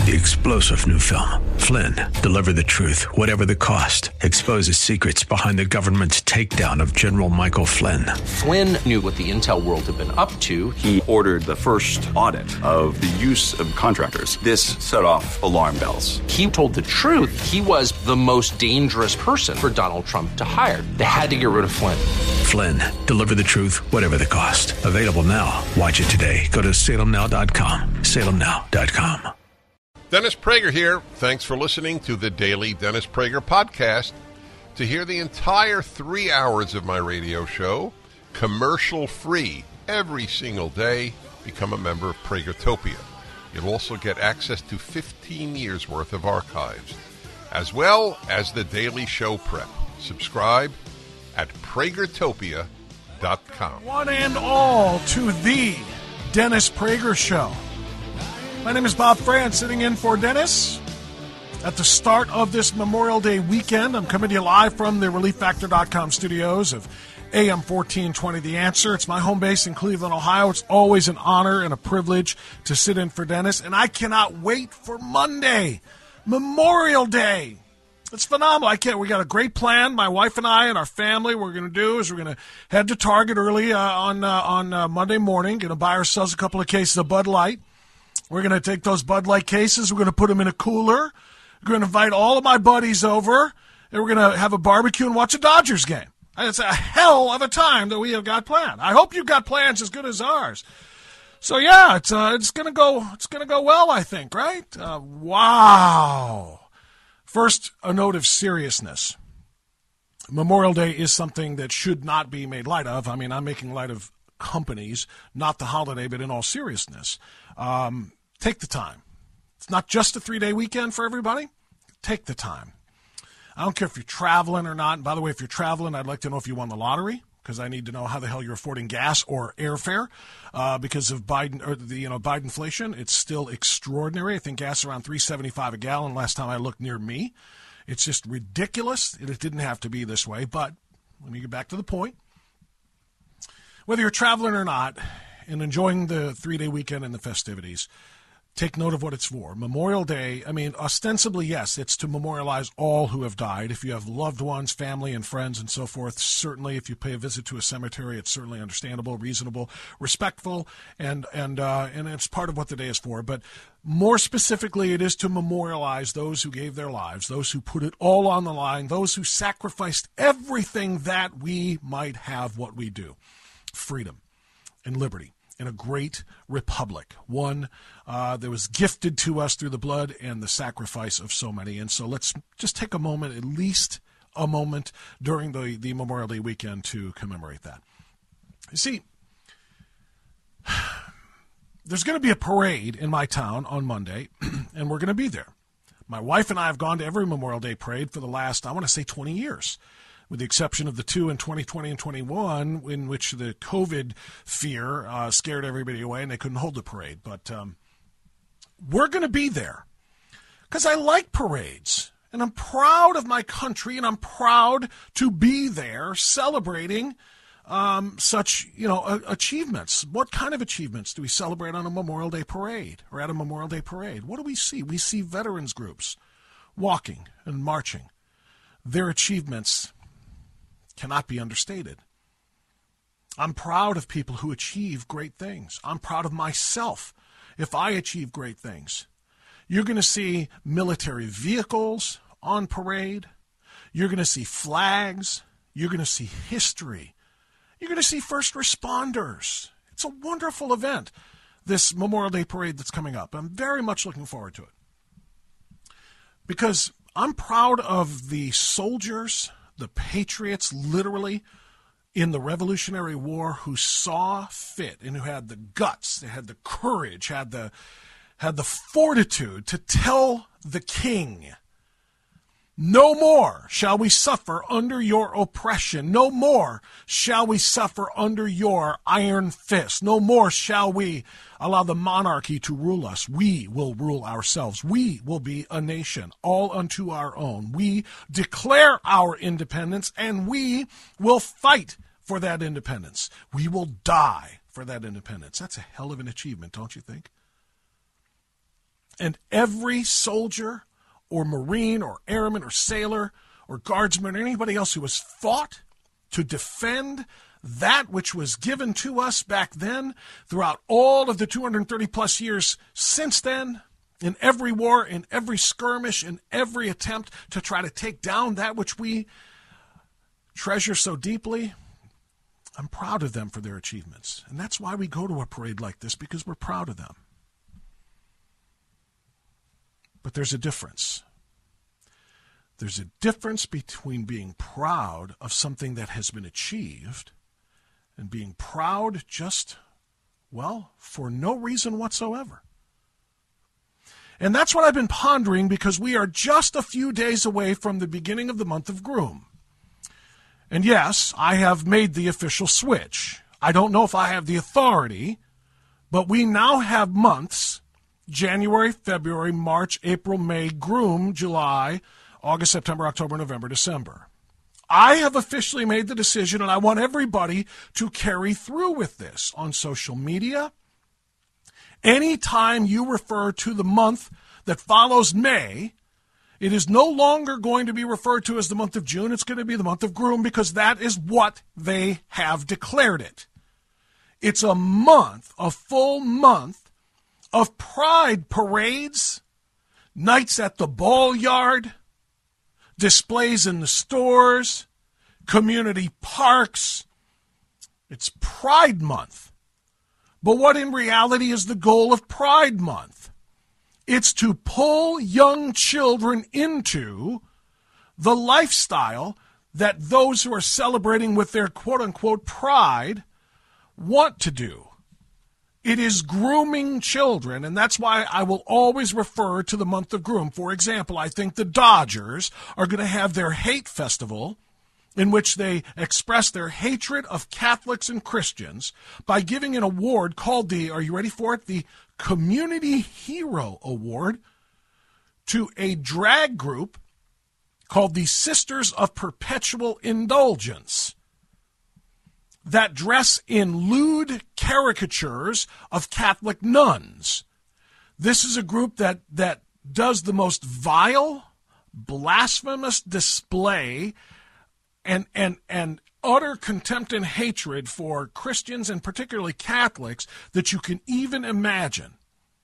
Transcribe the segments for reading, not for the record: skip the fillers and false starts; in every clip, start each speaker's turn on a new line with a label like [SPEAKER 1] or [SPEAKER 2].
[SPEAKER 1] The explosive new film, Flynn, deliver the truth, whatever the cost. Exposes secrets behind the government's takedown of General Michael Flynn.
[SPEAKER 2] Flynn knew what the intel world had been up to.
[SPEAKER 3] He ordered the first audit of the use of contractors. This set off alarm bells.
[SPEAKER 2] He told the truth. He was the most dangerous person for Donald Trump to hire. They had to get rid of Flynn.
[SPEAKER 1] Flynn, deliver the truth, whatever the cost. Available now. Watch it today. Go to salemnow.com. salemnow.com.
[SPEAKER 4] Dennis Prager here. Thanks for listening to the Daily Dennis Prager Podcast. To hear the entire 3 hours of my radio show, commercial-free, every single day, become a member of Pragertopia. You'll also get access to 15 years' worth of archives, as well as the daily show prep. Subscribe at Pragertopia.com.
[SPEAKER 5] One and all to the Dennis Prager Show. My name is Bob France, sitting in for Dennis. At the start of this Memorial Day weekend, I'm coming to you live from the ReliefFactor.com studios of AM 1420 The Answer. It's my home base in Cleveland, Ohio. It's always an honor and a privilege to sit in for Dennis, and I cannot wait for Monday, Memorial Day. It's phenomenal. We got a great plan. My wife and I and our family, what we're going to do is we're going to head to Target early on Monday morning, going to buy ourselves a couple of cases of Bud Light. We're going to take those Bud Light cases. We're going to put them in a cooler. We're going to invite all of my buddies over, and we're going to have a barbecue and watch a Dodgers game. And it's a hell of a time that we have got planned. I hope you've got plans as good as ours. So yeah, it's going to go. It's going to go well, I think. Right? Wow. First, a note of seriousness. Memorial Day is something that should not be made light of. I mean, I'm making light of companies, not the holiday, but in all seriousness. Take the time. It's not just a 3-day weekend for everybody. Take the time. I don't care if you're traveling or not. And by the way, if you're traveling, I'd like to know if you won the lottery, because I need to know how the hell you're affording gas or airfare because of Biden or the Biden inflation. It's still extraordinary. I think gas around $3.75 a gallon last time I looked near me. It's just ridiculous. It didn't have to be this way. But let me get back to the point. Whether you're traveling or not and enjoying the 3-day weekend and the festivities, take note of what it's for. Memorial Day, I mean, ostensibly, yes, it's to memorialize all who have died. If you have loved ones, family, and friends and so forth, certainly if you pay a visit to a cemetery, it's certainly understandable, reasonable, respectful, and it's part of what the day is for. But more specifically, it is to memorialize those who gave their lives, those who put it all on the line, those who sacrificed everything that we might have what we do. Freedom and liberty in a great republic, one that was gifted to us through the blood and the sacrifice of so many. And so let's just take a moment, at least a moment during the Memorial Day weekend to commemorate that. You see, there's going to be a parade in my town on Monday, and we're going to be there. My wife and I have gone to every Memorial Day parade for the last, I want to say, 20 years. With the exception of the two in 2020 and 21, in which the COVID fear scared everybody away and they couldn't hold the parade. But we're going to be there because I like parades, and I'm proud of my country, and I'm proud to be there celebrating such, achievements. What kind of achievements do we celebrate on a Memorial Day parade or at a Memorial Day parade? What do we see? We see veterans groups walking and marching. Their achievements cannot be understated. I'm proud of people who achieve great things. I'm proud of myself if I achieve great things. You're going to see military vehicles on parade. You're going to see flags. You're going to see history. You're going to see first responders. It's a wonderful event, this Memorial Day parade that's coming up. I'm very much looking forward to it because I'm proud of the soldiers, the patriots, literally, in the Revolutionary War who saw fit and who had the guts, they had the courage, had the fortitude to tell the king, no more shall we suffer under your oppression. No more shall we suffer under your iron fist. No more shall we allow the monarchy to rule us. We will rule ourselves. We will be a nation all unto our own. We declare our independence, and we will fight for that independence. We will die for that independence. That's a hell of an achievement, don't you think? And every soldier or Marine or airman or sailor or guardsman or anybody else who has fought to defend that which was given to us back then throughout all of the 230 plus years since then, in every war, in every skirmish, in every attempt to try to take down that which we treasure so deeply, I'm proud of them for their achievements. And that's why we go to a parade like this, because we're proud of them. But there's a difference. There's a difference between being proud of something that has been achieved and being proud just, well, for no reason whatsoever. And that's what I've been pondering, because we are just a few days away from the beginning of the month of Groom. And yes, I have made the official switch. I don't know if I have the authority, but we now have months: January, February, March, April, May, Groom, July, August, September, October, November, December. I have officially made the decision, and I want everybody to carry through with this on social media. Anytime you refer to the month that follows May, it is no longer going to be referred to as the month of June. It's going to be the month of Groom, because that is what they have declared it. It's a month, a full month, of pride parades, nights at the ball yard, displays in the stores, community parks. It's Pride Month. But what in reality is the goal of Pride Month? It's to pull young children into the lifestyle that those who are celebrating with their quote-unquote pride want to do. It is grooming children, and that's why I will always refer to the month of Groom. For example, I think the Dodgers are going to have their hate festival in which they express their hatred of Catholics and Christians by giving an award called the, are you ready for it, the Community Hero Award to a drag group called the Sisters of Perpetual Indulgence that dress in lewd caricatures of Catholic nuns. This is a group that does the most vile, blasphemous display and utter contempt and hatred for Christians and particularly Catholics that you can even imagine.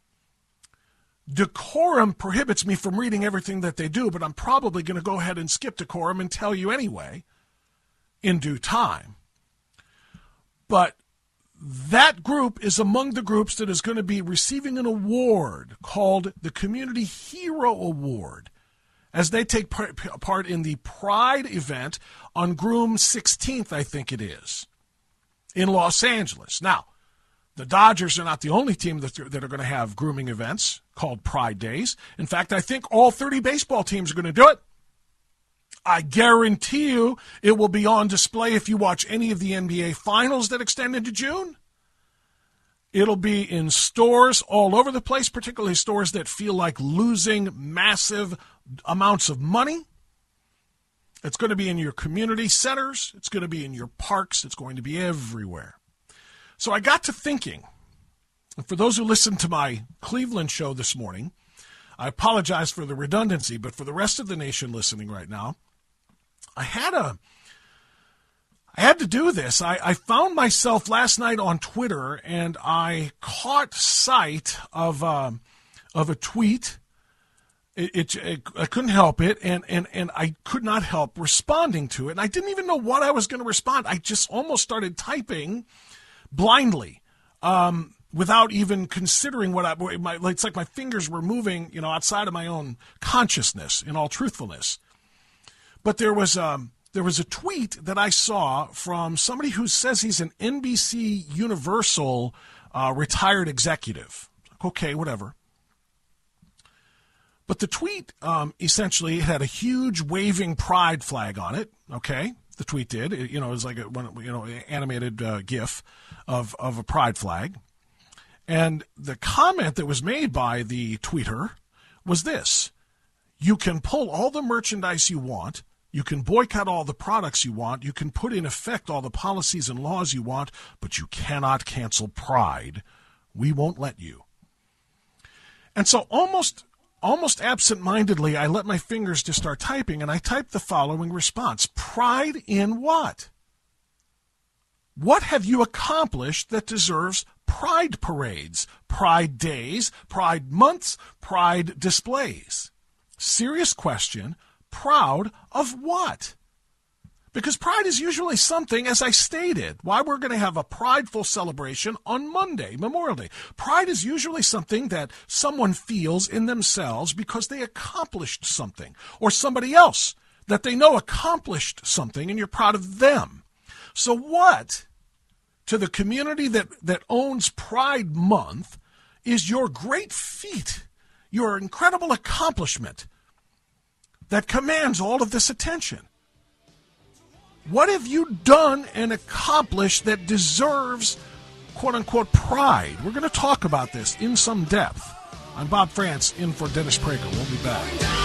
[SPEAKER 5] Decorum prohibits me from reading everything that they do, but I'm probably going to go ahead and skip decorum and tell you anyway in due time. But that group is among the groups that is going to be receiving an award called the Community Hero Award as they take part in the Pride event on Groom 16th, I think it is, in Los Angeles. Now, the Dodgers are not the only team that are going to have grooming events called Pride Days. In fact, I think all 30 baseball teams are going to do it. I guarantee you it will be on display if you watch any of the NBA finals that extend into June. It'll be in stores all over the place, particularly stores that feel like losing massive amounts of money. It's going to be in your community centers. It's going to be in your parks. It's going to be everywhere. So I got to thinking, and for those who listened to my Cleveland show this morning, I apologize for the redundancy, but for the rest of the nation listening right now, I had to do this. I found myself last night on Twitter, and I caught sight of a tweet. I couldn't help it, and I could not help responding to it. And I didn't even know what I was going to respond. I just almost started typing blindly, without even considering it's like my fingers were moving, outside of my own consciousness, in all truthfulness. But there was a tweet that I saw from somebody who says he's an NBC Universal retired executive. Okay, whatever. But the tweet essentially had a huge waving pride flag on it. Okay, the tweet did. It was like animated GIF of a pride flag. And the comment that was made by the tweeter was this: you can pull all the merchandise you want, you can boycott all the products you want, you can put in effect all the policies and laws you want, but you cannot cancel pride. We won't let you. And so almost absent-mindedly, I let my fingers just start typing, and I typed the following response. Pride in what? What have you accomplished that deserves pride parades, pride days, pride months, pride displays? Serious question. Proud of what? Because pride is usually something, as I stated, why we're going to have a prideful celebration on Monday, Memorial Day. Pride is usually something that someone feels in themselves because they accomplished something, or somebody else that they know accomplished something, and you're proud of them. So what, to the community that owns Pride Month, is your great feat, your incredible accomplishment that commands all of this attention? What have you done and accomplished that deserves, quote-unquote, pride? We're going to talk about this in some depth. I'm Bob France, in for Dennis Prager. We'll be back.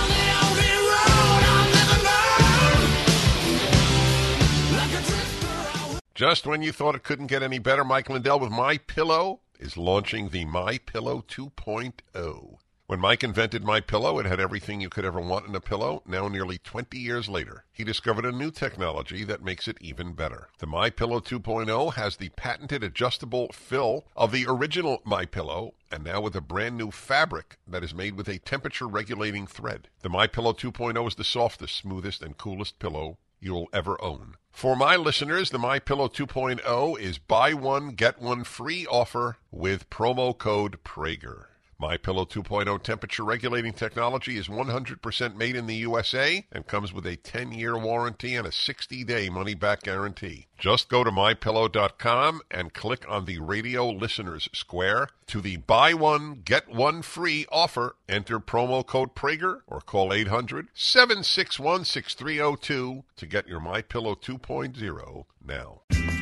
[SPEAKER 4] Just when you thought it couldn't get any better, Mike Lindell with MyPillow is launching the MyPillow 2.0. When Mike invented MyPillow, it had everything you could ever want in a pillow. Now, nearly 20 years later, he discovered a new technology that makes it even better. The MyPillow 2.0 has the patented adjustable fill of the original MyPillow, and now with a brand new fabric that is made with a temperature-regulating thread. The MyPillow 2.0 is the softest, smoothest, and coolest pillow you'll ever own. For my listeners, the MyPillow 2.0 is buy one, get one free offer with promo code Prager. MyPillow 2.0 temperature-regulating technology is 100% made in the USA and comes with a 10-year warranty and a 60-day money-back guarantee. Just go to MyPillow.com and click on the radio listeners square to the buy one, get one free offer. Enter promo code Prager or call 800-761-6302 to get your MyPillow 2.0 now.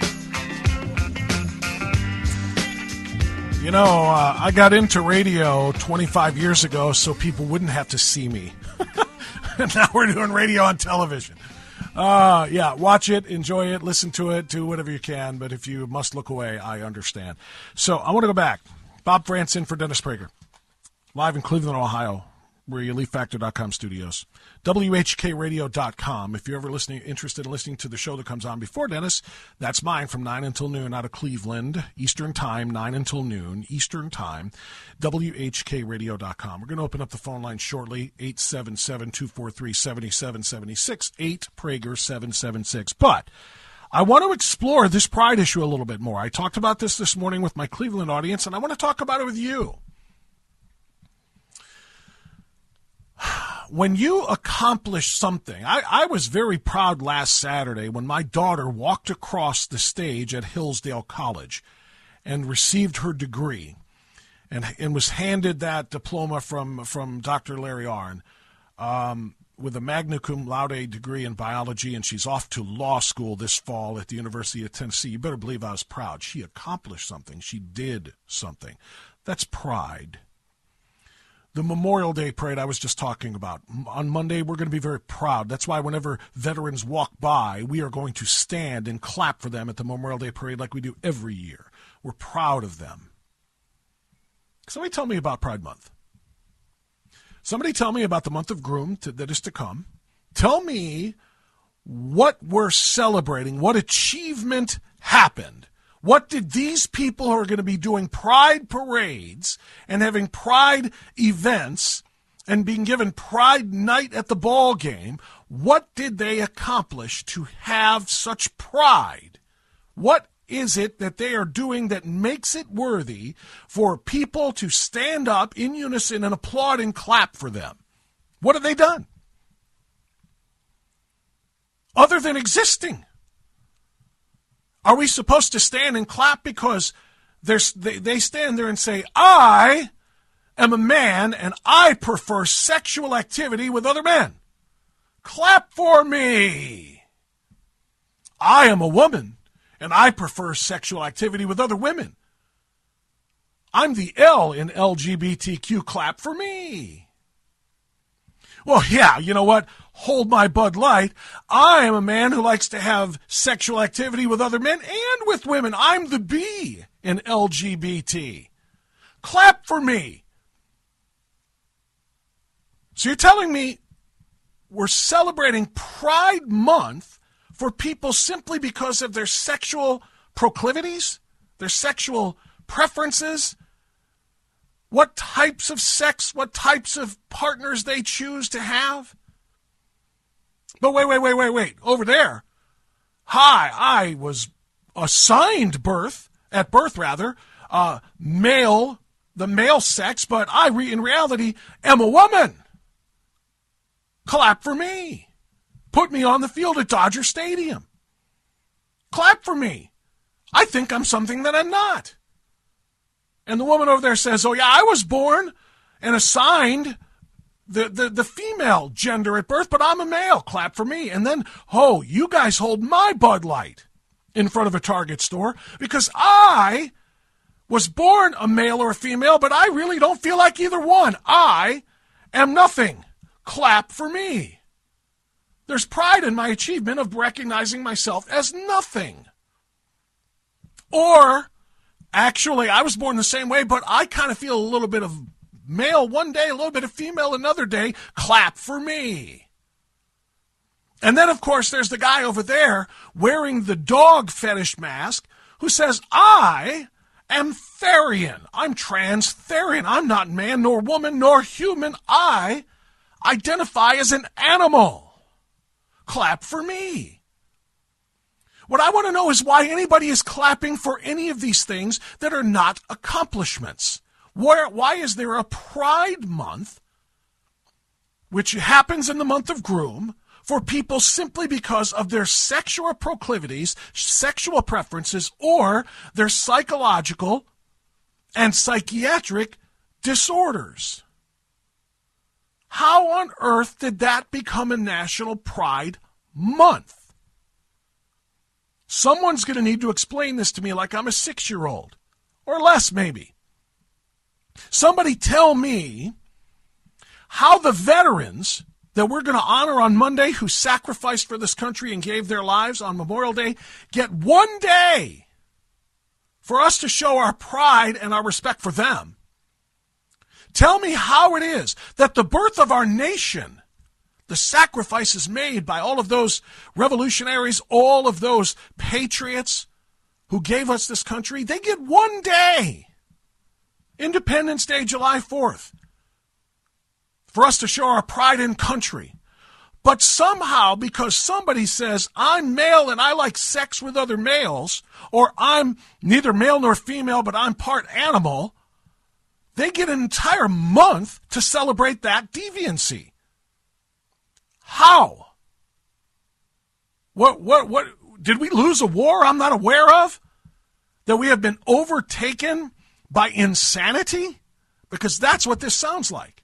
[SPEAKER 5] You know, I got into radio 25 years ago so people wouldn't have to see me. And now we're doing radio on television. Yeah, watch it, enjoy it, listen to it, do whatever you can. But if you must look away, I understand. So I want to go back. Bob France in for Dennis Prager. Live in Cleveland, Ohio. We're EliteFactor.com studios. WHKRadio.com. If you're ever interested in listening to the show that comes on before Dennis, that's mine from 9 until noon out of Cleveland, Eastern Time, 9 until noon, Eastern Time, WHKRadio.com. We're going to open up the phone line shortly, 877-243-7776, 8-Prager-776. But I want to explore this pride issue a little bit more. I talked about this morning with my Cleveland audience, and I want to talk about it with you. When you accomplish something, I was very proud last Saturday when my daughter walked across the stage at Hillsdale College and received her degree and was handed that diploma from Dr. Larry Arnn with a magna cum laude degree in biology, and she's off to law school this fall at the University of Tennessee. You better believe I was proud. She accomplished something. She did something. That's pride. The Memorial Day parade I was just talking about. On Monday, we're going to be very proud. That's why whenever veterans walk by, we are going to stand and clap for them at the Memorial Day parade like we do every year. We're proud of them. Somebody tell me about Pride Month. Somebody tell me about the month of Groom that is to come. Tell me what we're celebrating, what achievement happened. What did these people who are going to be doing pride parades and having pride events and being given pride night at the ball game, what did they accomplish to have such pride? What is it that they are doing that makes it worthy for people to stand up in unison and applaud and clap for them? What have they done? Other than existing. Are we supposed to stand and clap because they stand there and say, I am a man and I prefer sexual activity with other men? Clap for me. I am a woman and I prefer sexual activity with other women. I'm the L in LGBTQ. Clap for me. Well, yeah, you know what? Hold my Bud Light. I am a man who likes to have sexual activity with other men and with women. I'm the B in LGBT. Clap for me. So you're telling me we're celebrating Pride Month for people simply because of their sexual proclivities, their sexual preferences, what types of sex, what types of partners they choose to have? But wait. Over there, I was assigned at birth, male, the male sex, but in reality am a woman. Clap for me. Put me on the field at Dodger Stadium. Clap for me. I think I'm something that I'm not. And the woman over there says, oh yeah, I was born and assigned the female gender at birth, but I'm a male. Clap for me. And then, oh, you guys hold my Bud Light in front of a Target store because I was born a male or a female, but I really don't feel like either one. I am nothing. Clap for me. There's pride in my achievement of recognizing myself as nothing. Or, actually, I was born the same way, but I kind of feel a little bit of male one day, a little bit of female another day. Clap for me. And then, of course, there's the guy over there wearing the dog fetish mask who says, I am Therian. I'm trans-Therian. I'm not man nor woman nor human. I identify as an animal. Clap for me. What I want to know is why anybody is clapping for any of these things that are not accomplishments. Why is there a Pride Month, which happens in the month of Groom, for people simply because of their sexual proclivities, sexual preferences, or their psychological and psychiatric disorders? How on earth did that become a National Pride Month? Someone's going to need to explain this to me like I'm a 6-year-old, or less maybe. Somebody tell me how the veterans that we're going to honor on Monday who sacrificed for this country and gave their lives on Memorial Day get one day for us to show our pride and our respect for them. Tell me how it is that the birth of our nation, the sacrifices made by all of those revolutionaries, all of those patriots who gave us this country, they get one day, Independence Day, July 4th, for us to show our pride in country. But somehow, because somebody says, I'm male and I like sex with other males, or I'm neither male nor female, but I'm part animal, they get an entire month to celebrate that deviancy. How? What did we lose a war I'm not aware of? That we have been overtaken by insanity? Because that's what this sounds like.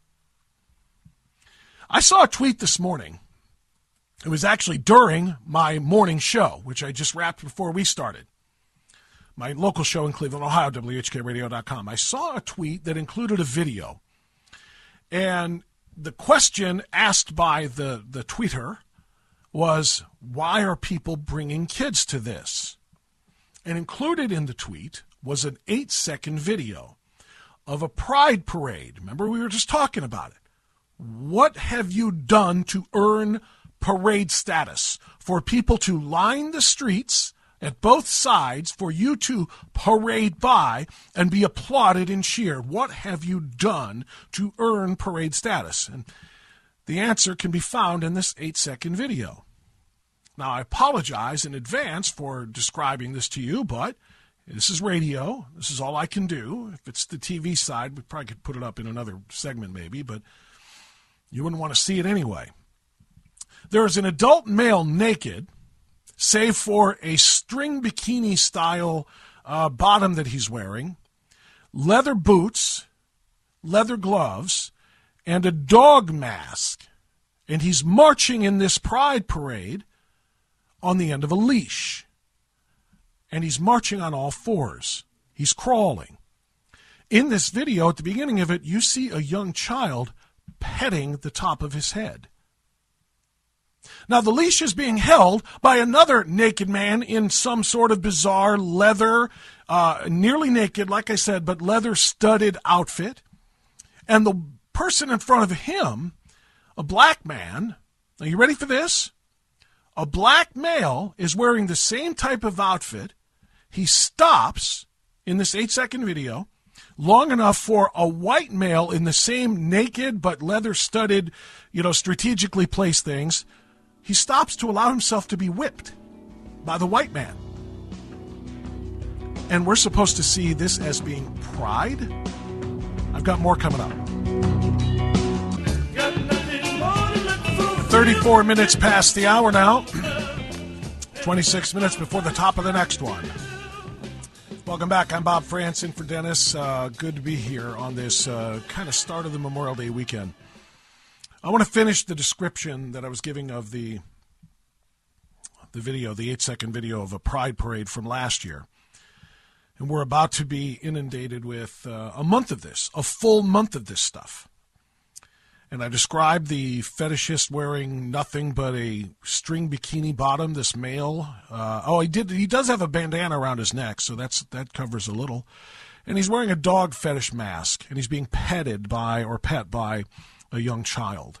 [SPEAKER 5] I saw a tweet this morning. It was actually during my morning show, which I just wrapped before we started. My local show in Cleveland, Ohio, WHKRadio.com. I saw a tweet that included a video. And the question asked by the tweeter was, why are people bringing kids to this? And included in the tweet was an 8-second video of a pride parade. Remember, we were just talking about it. What have you done to earn parade status? For people to line the streets at both sides, for you to parade by and be applauded and cheered. What have you done to earn parade status? And the answer can be found in this 8-second video. Now, I apologize in advance for describing this to you, but this is radio. This is all I can do. If it's the TV side, we probably could put it up in another segment maybe, but you wouldn't want to see it anyway. There is an adult male naked, save for a string bikini style bottom that he's wearing, leather boots, leather gloves, and a dog mask. And he's marching in this pride parade on the end of a leash. And he's marching on all fours. He's crawling. In this video, at the beginning of it, you see a young child petting the top of his head. Now, the leash is being held by another naked man in some sort of bizarre leather, nearly naked, like I said, but leather-studded outfit. And the person in front of him, a black man, are you ready for this? A black male is wearing the same type of outfit. He stops in this 8-second video long enough for a white male in the same naked but leather-studded, strategically placed things. He stops to allow himself to be whipped by the white man. And we're supposed to see this as being pride? I've got more coming up. 34 minutes past the hour now. 26 minutes before the top of the next one. Welcome back. I'm Bob France in for Dennis. Good to be here on this kind of start of the Memorial Day weekend. I want to finish the description that I was giving of the video, the 8-second video of a pride parade from last year. And we're about to be inundated with a month of this, a full month of this stuff. And I described the fetishist wearing nothing but a string bikini bottom, this male. He does have a bandana around his neck, so that covers a little. And he's wearing a dog fetish mask, and he's being petted by or pet by a young child.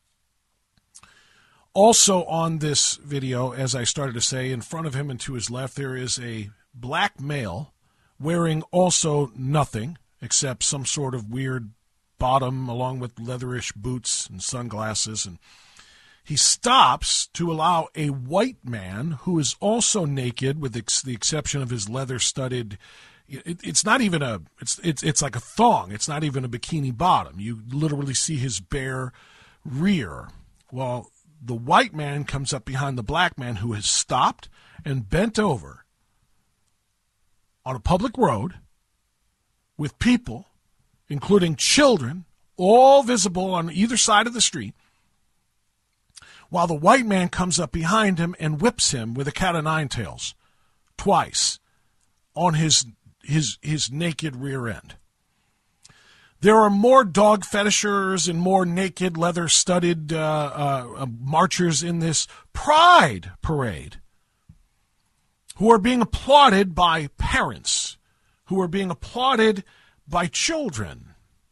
[SPEAKER 5] Also on this video, as I started to say, in front of him and to his left, there is a black male wearing also nothing except some sort of weird bottom along with leatherish boots and sunglasses. And he stops to allow a white man who is also naked with the exception of his leather-studded, it's not even it's like a thong. It's not even a bikini bottom. You literally see his bare rear. Well, the white man comes up behind the black man who has stopped and bent over on a public road with people, including children, all visible on either side of the street, while the white man comes up behind him and whips him with a cat-o'-nine-tails twice on his naked rear end. There are more dog fetishers and more naked, leather-studded marchers in this pride parade who are being applauded by parents, who are being applauded by children.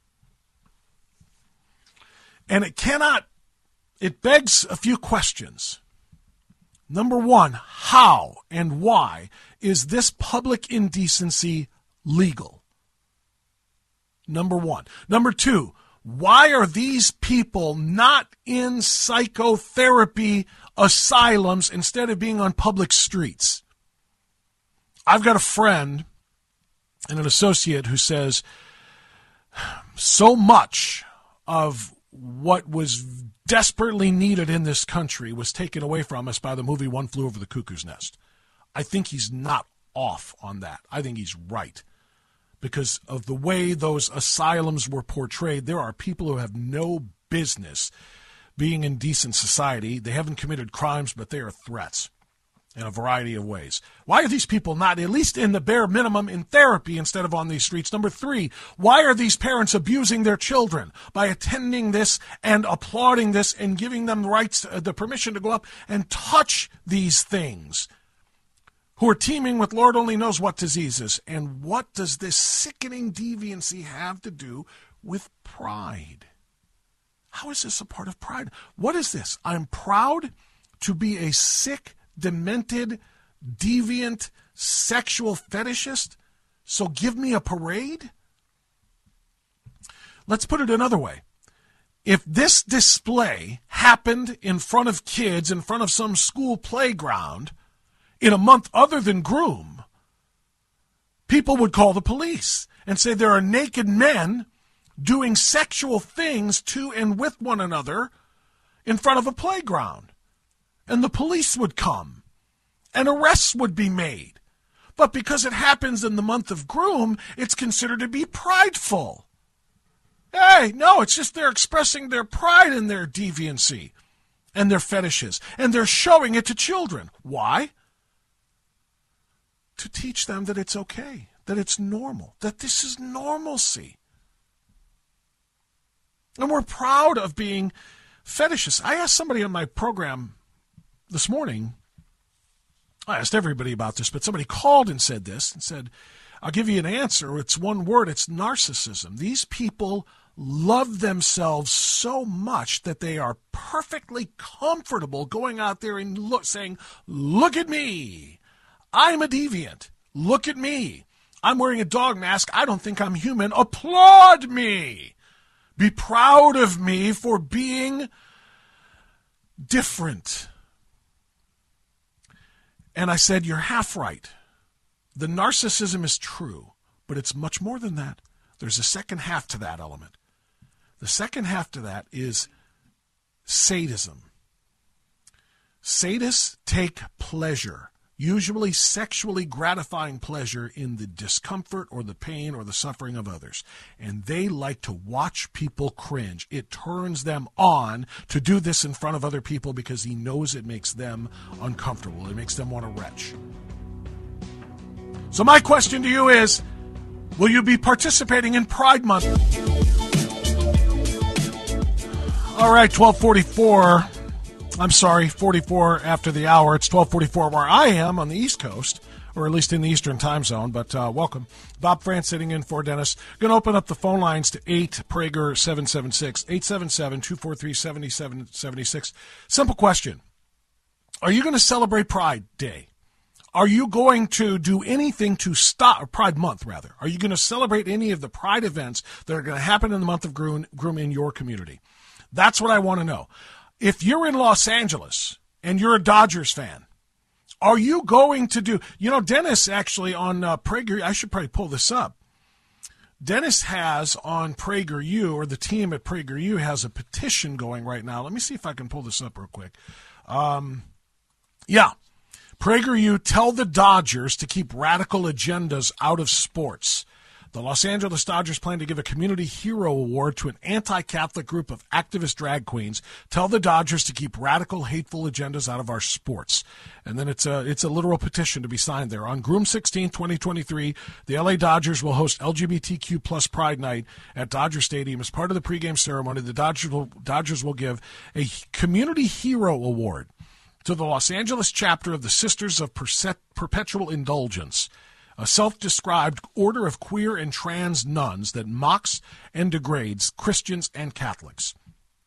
[SPEAKER 5] And it begs a few questions. Number one, how and why is this public indecency legal? Number one. Number two, why are these people not in psychotherapy asylums instead of being on public streets? I've got a friend and an associate who says so much of what was desperately needed in this country was taken away from us by the movie One Flew Over the Cuckoo's Nest. I think he's not off on that. I think he's right. Because of the way those asylums were portrayed, there are people who have no business being in decent society. They haven't committed crimes, but they are threats in a variety of ways. Why are these people not, at least in the bare minimum, in therapy instead of on these streets? Number three, why are these parents abusing their children by attending this and applauding this and giving them the rights, the permission to go up and touch these things? Who are teeming with Lord only knows what diseases. And what does this sickening deviancy have to do with pride? How is this a part of pride? What is this? I'm proud to be a sick, demented, deviant, sexual fetishist, so give me a parade? Let's put it another way. If this display happened in front of kids, in front of some school playground, in a month other than Groom, people would call the police and say there are naked men doing sexual things to and with one another in front of a playground. And the police would come, and arrests would be made. But because it happens in the month of Groom, it's considered to be prideful. Hey, no, it's just they're expressing their pride in their deviancy and their fetishes, and they're showing it to children. Why? To teach them that it's okay, that it's normal, that this is normalcy. And we're proud of being fetishists. I asked somebody on my program this morning, I asked everybody about this, but somebody called and said this, and said, I'll give you an answer. It's one word. It's narcissism. These people love themselves so much that they are perfectly comfortable going out there and saying, look at me. I'm a deviant. Look at me. I'm wearing a dog mask. I don't think I'm human. Applaud me. Be proud of me for being different. And I said, you're half right. The narcissism is true, but it's much more than that. There's a second half to that element. The second half to that is sadism. Sadists take pleasure, usually sexually gratifying pleasure, in the discomfort or the pain or the suffering of others. And they like to watch people cringe. It turns them on to do this in front of other people because he knows it makes them uncomfortable. It makes them want to retch. So my question to you is, will you be participating in Pride Month? All right, 12:44. I'm sorry, 44 after the hour. It's 12:44 where I am on the East Coast, or at least in the Eastern time zone, but welcome. Bob France sitting in for Dennis. Going to open up the phone lines to 8-PRAGER-776, 877-243-7776. Simple question. Are you going to celebrate Pride Day? Are you going to do anything to stop, Pride Month rather? Are you going to celebrate any of the Pride events that are going to happen in the month of Groom in your community? That's what I want to know. If you're in Los Angeles and you're a Dodgers fan, are you going to do, Dennis actually on Prager, I should probably pull this up. Dennis has on PragerU, or the team at PragerU has a petition going right now. Let me see if I can pull this up real quick. PragerU, tell the Dodgers to keep radical agendas out of sports. The Los Angeles Dodgers plan to give a Community Hero Award to an anti-Catholic group of activist drag queens. Tell the Dodgers to keep radical, hateful agendas out of our sports. And then it's a literal petition to be signed there. On Groom 16, 2023, the LA Dodgers will host LGBTQ plus Pride Night at Dodger Stadium. As part of the pregame ceremony, the Dodgers will give a Community Hero Award to the Los Angeles chapter of the Sisters of Perpetual Indulgence, a self-described order of queer and trans nuns that mocks and degrades Christians and Catholics.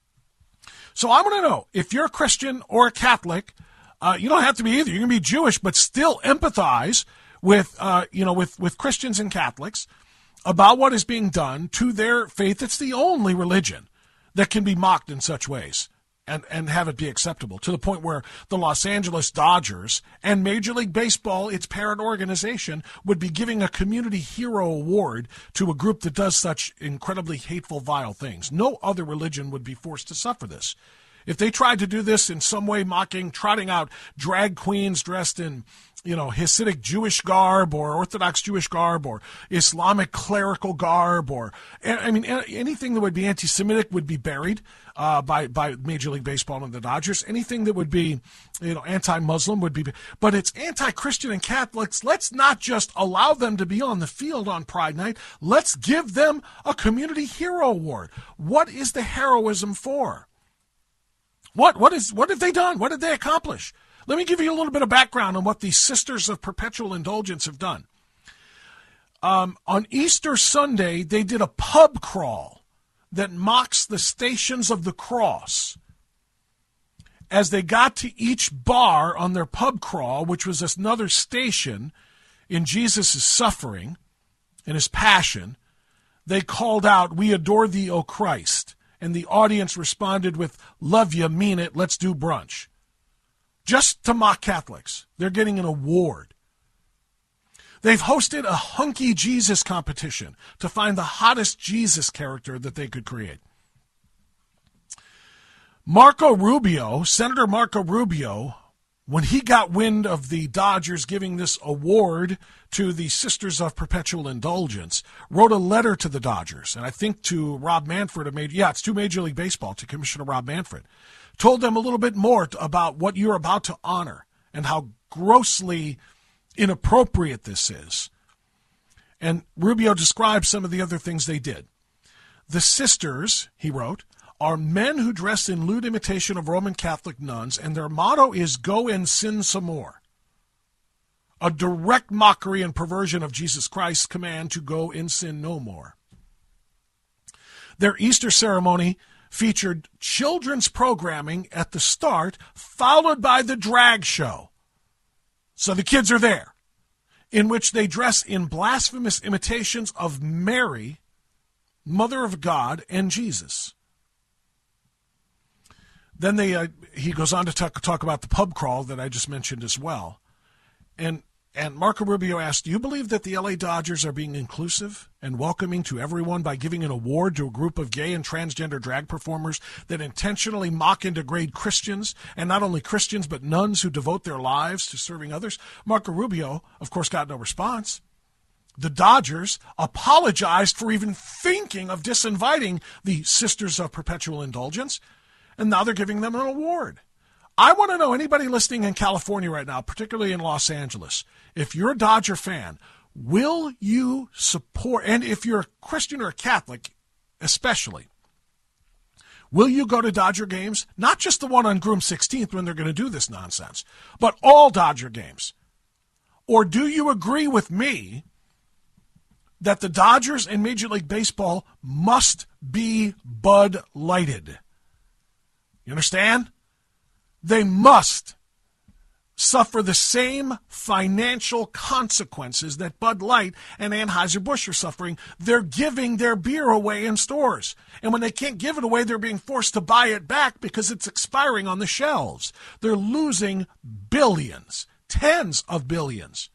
[SPEAKER 5] So I want to know, if you're a Christian or a Catholic, you don't have to be either. You can be Jewish, but still empathize with Christians and Catholics about what is being done to their faith. It's the only religion that can be mocked in such ways and have it be acceptable, to the point where the Los Angeles Dodgers and Major League Baseball, its parent organization, would be giving a Community Hero Award to a group that does such incredibly hateful, vile things. No other religion would be forced to suffer this. If they tried to do this in some way, trotting out drag queens dressed in, Hasidic Jewish garb or Orthodox Jewish garb or Islamic clerical garb, or, anything that would be anti-Semitic would be buried by Major League Baseball and the Dodgers. Anything that would be, anti-Muslim would be, but it's anti-Christian and Catholics. Let's not just allow them to be on the field on Pride Night. Let's give them a Community Hero Award. What is the heroism for? What have they done? What did they accomplish? Let me give you a little bit of background on what the Sisters of Perpetual Indulgence have done. On Easter Sunday, they did a pub crawl that mocks the Stations of the Cross. As they got to each bar on their pub crawl, which was another station in Jesus' suffering and his passion, they called out, "We adore thee, O Christ." And the audience responded with, "Love you, mean it, let's do brunch." Just to mock Catholics. They're getting an award. They've hosted a hunky Jesus competition to find the hottest Jesus character that they could create. Senator Marco Rubio, when he got wind of the Dodgers giving this award to the Sisters of Perpetual Indulgence, wrote a letter to the Dodgers, and I think to Rob Manfred, it's to Major League Baseball, to Commissioner Rob Manfred, told them a little bit more about what you're about to honor and how grossly inappropriate this is. And Rubio described some of the other things they did. The sisters, he wrote, are men who dress in lewd imitation of Roman Catholic nuns, and their motto is "Go and sin some more." A direct mockery and perversion of Jesus Christ's command to go and sin no more. Their Easter ceremony featured children's programming at the start, followed by the drag show. So the kids are there, in which they dress in blasphemous imitations of Mary, Mother of God, and Jesus. Then he goes on to talk about the pub crawl that I just mentioned as well. And Marco Rubio asked, do you believe that the LA Dodgers are being inclusive and welcoming to everyone by giving an award to a group of gay and transgender drag performers that intentionally mock and degrade Christians, and not only Christians but nuns who devote their lives to serving others? Marco Rubio, of course, got no response. The Dodgers apologized for even thinking of disinviting the Sisters of Perpetual Indulgence, and now they're giving them an award. I want to know, anybody listening in California right now, particularly in Los Angeles, if you're a Dodger fan, will you support, and if you're a Christian or a Catholic especially, will you go to Dodger games? Not just the one on Groom 16th when they're going to do this nonsense, but all Dodger games. Or do you agree with me that the Dodgers and Major League Baseball must be Bud Lighted? You understand? They must suffer the same financial consequences that Bud Light and Anheuser-Busch are suffering. They're giving their beer away in stores. And when they can't give it away, they're being forced to buy it back because it's expiring on the shelves. They're losing billions, tens of billions.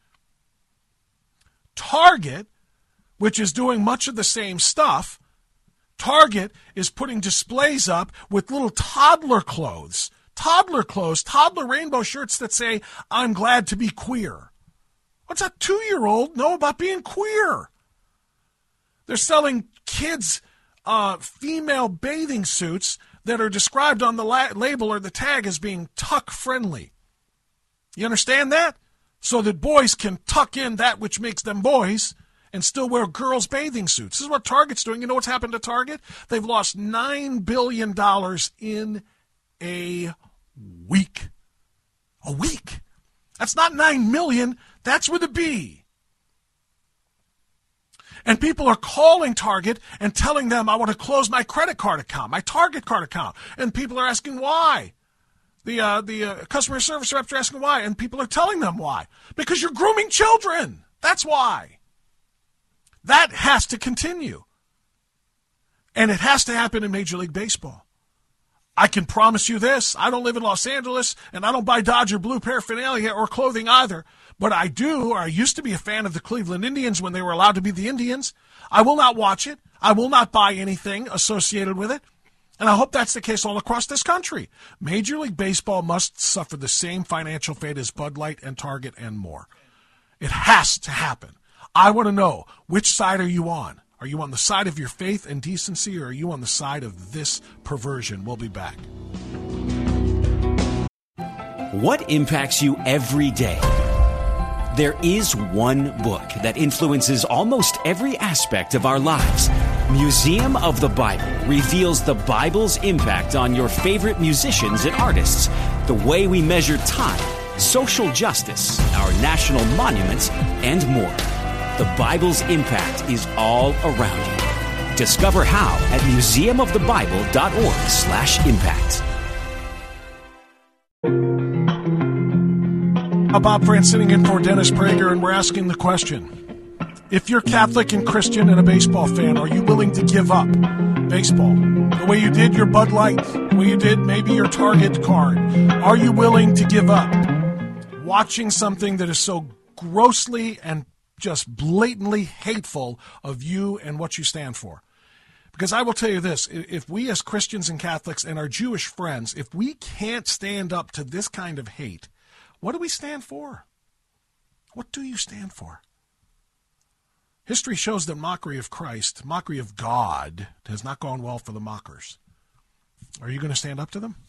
[SPEAKER 5] Target, which is doing much of the same stuff, Target is putting displays up with little toddler clothes, toddler rainbow shirts that say, I'm glad to be queer. What's a 2-year-old know about being queer? They're selling kids female bathing suits that are described on the label or the tag as being tuck-friendly. You understand that? So that boys can tuck in that which makes them boys and still wear girls' bathing suits. This is what Target's doing. You know what's happened to Target? They've lost $9 billion in a week. A week. That's not 9 million. That's with a B. And people are calling Target and telling them, I want to close my credit card account, my Target card account. And people are asking why. The customer service reps are asking why. And people are telling them why. Because you're grooming children. That's why. That has to continue. And it has to happen in Major League Baseball. I can promise you this. I don't live in Los Angeles, and I don't buy Dodger blue paraphernalia or clothing either. But I do, or I used to be a fan of the Cleveland Indians when they were allowed to be the Indians. I will not watch it. I will not buy anything associated with it. And I hope that's the case all across this country. Major League Baseball must suffer the same financial fate as Bud Light and Target and more. It has to happen. I want to know, which side are you on? Are you on the side of your faith and decency, or are you on the side of this perversion? We'll be back.
[SPEAKER 6] What impacts you every day? There is one book that influences almost every aspect of our lives. Museum of the Bible reveals the Bible's impact on your favorite musicians and artists, the way we measure time, social justice, our national monuments, and more. The Bible's impact is all around you. Discover how at museumofthebible.org/impact.
[SPEAKER 5] Bob France sitting in for Dennis Prager, and we're asking the question. If you're Catholic and Christian and a baseball fan, are you willing to give up baseball? The way you did your Bud Light, the way you did maybe your Target card. Are you willing to give up watching something that is so grossly and just blatantly hateful of you and what you stand for? Because I will tell you this, if we as Christians and Catholics and our Jewish friends, if we can't stand up to this kind of hate, what do we stand for? What do you stand for? History shows that mockery of Christ, mockery of God, has not gone well for the mockers. Are you going to stand up to them?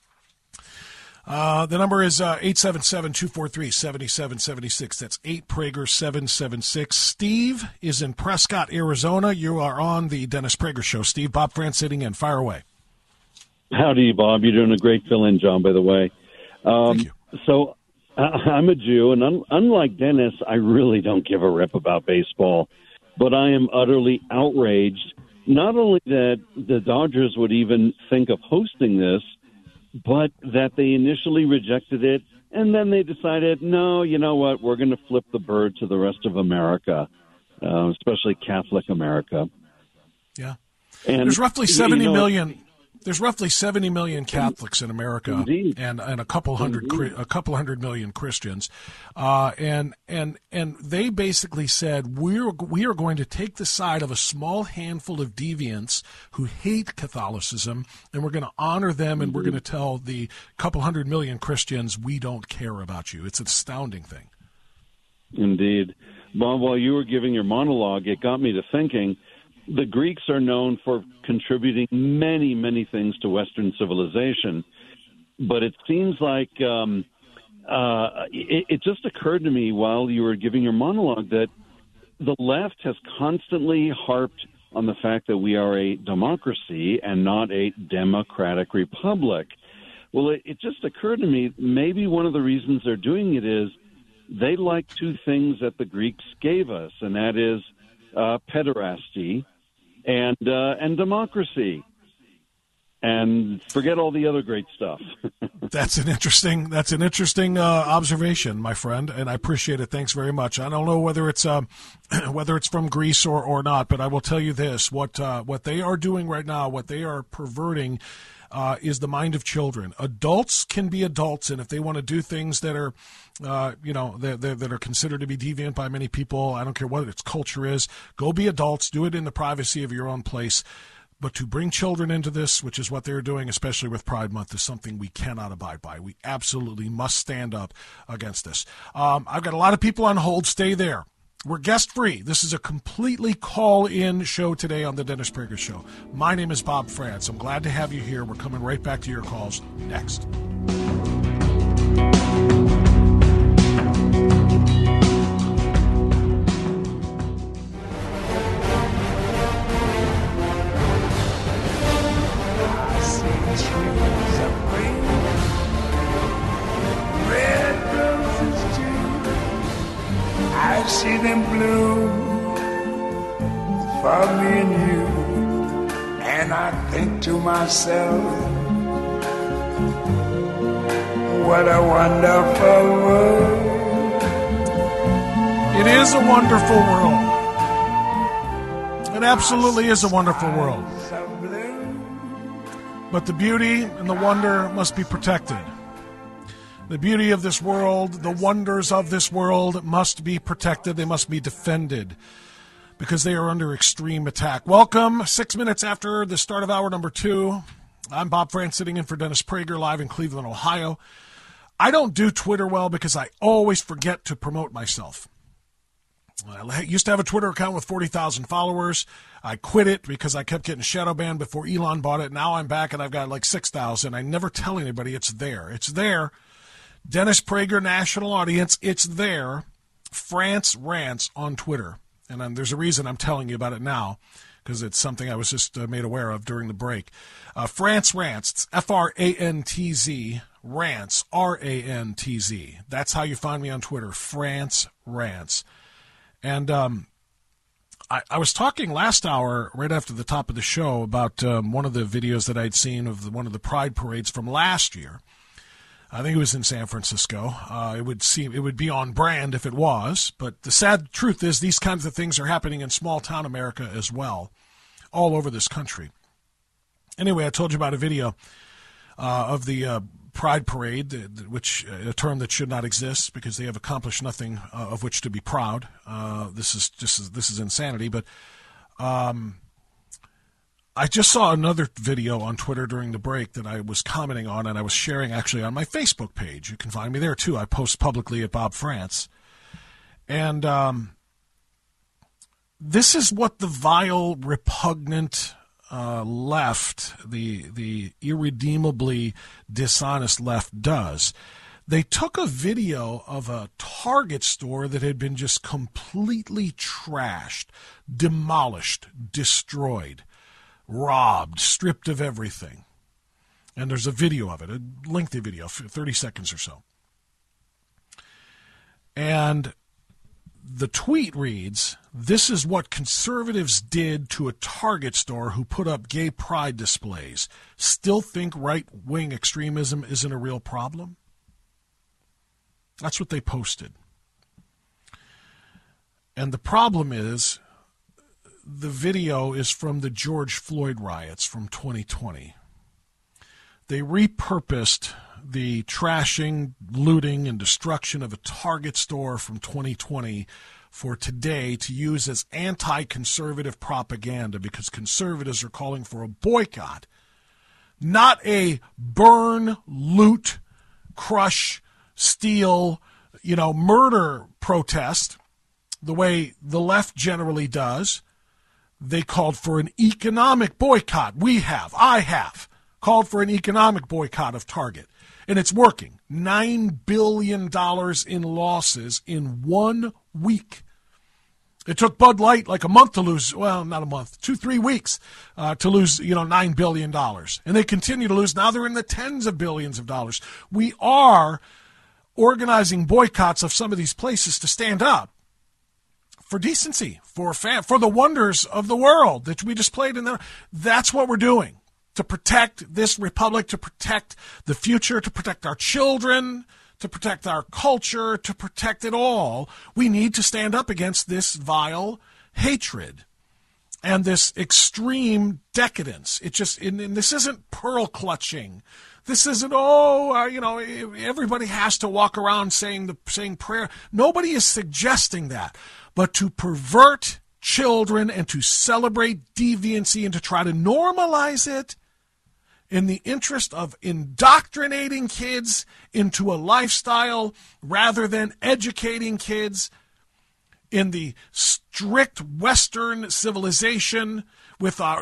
[SPEAKER 5] The number is 877-243-7776. That's 8Prager-776. Steve is in Prescott, Arizona. You are on the Dennis Prager Show. Steve, Bob France sitting in. Fire away.
[SPEAKER 7] Howdy, Bob. You're doing a great fill-in, John, by the way.
[SPEAKER 5] Thank you.
[SPEAKER 7] So I'm a Jew, and unlike Dennis, I really don't give a rip about baseball. But I am utterly outraged not only that the Dodgers would even think of hosting this, but that they initially rejected it, and then they decided, no, you know what, we're going to flip the bird to the rest of America, especially Catholic America.
[SPEAKER 5] Yeah.
[SPEAKER 7] And
[SPEAKER 5] there's roughly 70 million. There's roughly 70 million Catholics in America,
[SPEAKER 7] Indeed.
[SPEAKER 5] and a couple hundred million Christians, and they basically said we are going to take the side of a small handful of deviants who hate Catholicism, and we're going to honor them, and we're going to tell the couple hundred million Christians we don't care about you. It's an astounding thing.
[SPEAKER 7] Indeed, Bob. While you were giving your monologue, it got me to thinking. The Greeks are known for contributing many, many things to Western civilization, but it seems like it just occurred to me while you were giving your monologue that the left has constantly harped on the fact that we are a democracy and not a democratic republic. Well, it just occurred to me maybe one of the reasons they're doing it is they like two things that the Greeks gave us, and that is pederasty and democracy, and forget all the other great stuff.
[SPEAKER 5] That's an interesting observation, my friend, and I appreciate it. Thanks very much. I don't know whether it's from Greece or not, but I will tell you this: what they are doing right now, what they are perverting, is the mind of children. Adults can be adults, and if they want to do things that are, that are considered to be deviant by many people, I don't care what its culture is, go be adults, do it in the privacy of your own place. But to bring children into this, which is what they're doing, especially with Pride Month, is something we cannot abide by. We absolutely must stand up against this. I've got a lot of people on hold. Stay there. We're guest-free. This is a completely call-in show today on the Dennis Prager Show. My name is Bob France. I'm glad to have you here. We're coming right back to your calls next.
[SPEAKER 8] I see trees of green, red roses too. I see them bloom for me and you, and I think to myself, what a wonderful world.
[SPEAKER 5] It is a wonderful world. It absolutely is a wonderful world. But the beauty and the wonder must be protected. The beauty of this world, the wonders of this world must be protected. They must be defended because they are under extreme attack. Welcome, 6 minutes after the start of hour number 2. I'm Bob France, sitting in for Dennis Prager, live in Cleveland, Ohio. I don't do Twitter well because I always forget to promote myself. I used to have a Twitter account with 40,000 followers. I quit it because I kept getting shadow banned before Elon bought it. Now I'm back and I've got like 6,000. I never tell anybody it's there. It's there. Dennis Prager National Audience, it's there. France Rants on Twitter. And there's a reason I'm telling you about it now, because it's something I was just made aware of during the break. France Rants, it's F-R-A-N-T-Z, Rants, R-A-N-T-Z. That's how you find me on Twitter, France Rants. And I was talking last hour, right after the top of the show, about one of the videos that I'd seen of one of the Pride parades from last year. I think it was in San Francisco. It would be on brand if it was, but the sad truth is these kinds of things are happening in small-town America as well, all over this country. Anyway, I told you about a video of the Pride Parade, which a term that should not exist because they have accomplished nothing of which to be proud. This is insanity. But I just saw another video on Twitter during the break that I was commenting on, and I was sharing actually on my Facebook page. You can find me there too. I post publicly at Bob France, and this is what the vile, repugnant left, the irredeemably dishonest left does. They took a video of a Target store that had been just completely trashed, demolished, destroyed, robbed, stripped of everything. And there's a video of it, a lengthy video, 30 seconds or so. And the tweet reads, "This is what conservatives did to a Target store who put up gay pride displays. Still think right-wing extremism isn't a real problem?" That's what they posted. And the problem is, the video is from the George Floyd riots from 2020. They repurposed the trashing, looting, and destruction of a Target store from 2020 for today to use as anti-conservative propaganda, because conservatives are calling for a boycott, not a burn, loot, crush, steal, murder protest the way the left generally does. They called for an economic boycott. I have called for an economic boycott of Target. And it's working. $9 billion in losses in 1 week. It took Bud Light like a month to lose, well, not a month, 2-3 weeks to lose, $9 billion. And they continue to lose. Now they're in the tens of billions of dollars. We are organizing boycotts of some of these places to stand up for decency, for the wonders of the world that we displayed in there. That's what we're doing. To protect this republic, to protect the future, to protect our children, to protect our culture, to protect it all, we need to stand up against this vile hatred and this extreme decadence. And this isn't pearl clutching. This isn't, everybody has to walk around saying prayer. Nobody is suggesting that. But to pervert children and to celebrate deviancy and to try to normalize it in the interest of indoctrinating kids into a lifestyle rather than educating kids in the strict Western civilization with our,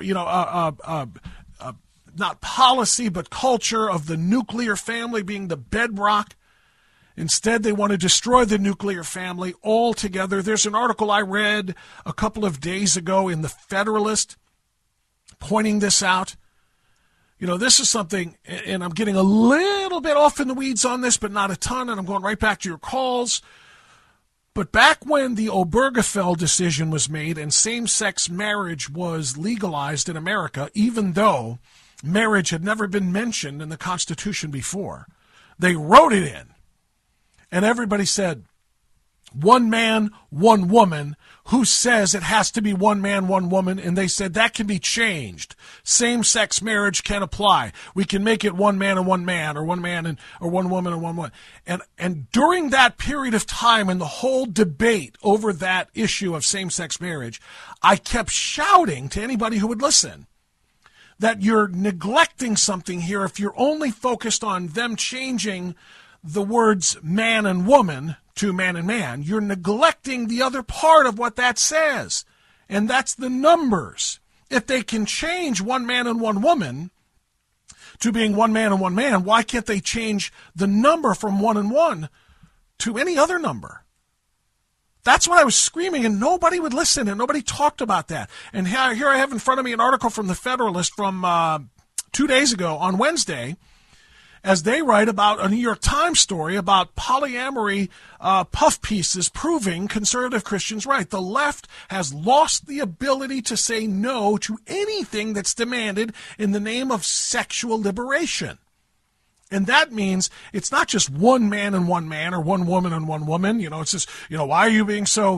[SPEAKER 5] not policy but culture of the nuclear family being the bedrock. Instead, they want to destroy the nuclear family altogether. There's an article I read a couple of days ago in the Federalist pointing this out. This is something, and I'm getting a little bit off in the weeds on this, but not a ton, and I'm going right back to your calls. But back when the Obergefell decision was made and same-sex marriage was legalized in America, even though marriage had never been mentioned in the Constitution before, they wrote it in. And everybody said, one man, one woman. Who says it has to be one man, one woman? And they said that can be changed. Same-sex marriage can apply. We can make it one man and one man, or one man or one woman and one woman. And during that period of time and the whole debate over that issue of same-sex marriage, I kept shouting to anybody who would listen that you're neglecting something here if you're only focused on them changing the words man and woman to man and man. You're neglecting the other part of what that says, and that's the numbers. If they can change one man and one woman to being one man and one man, why can't they change the number from 1 and 1 to any other number? That's what I was screaming, and nobody would listen, and nobody talked about that. And here I have in front of me an article from the Federalist from 2 days ago on Wednesday, as they write about a New York Times story about polyamory puff pieces proving conservative Christians right. The left has lost the ability to say no to anything that's demanded in the name of sexual liberation. And that means it's not just one man and one man or one woman and one woman. It's just, why are you being so,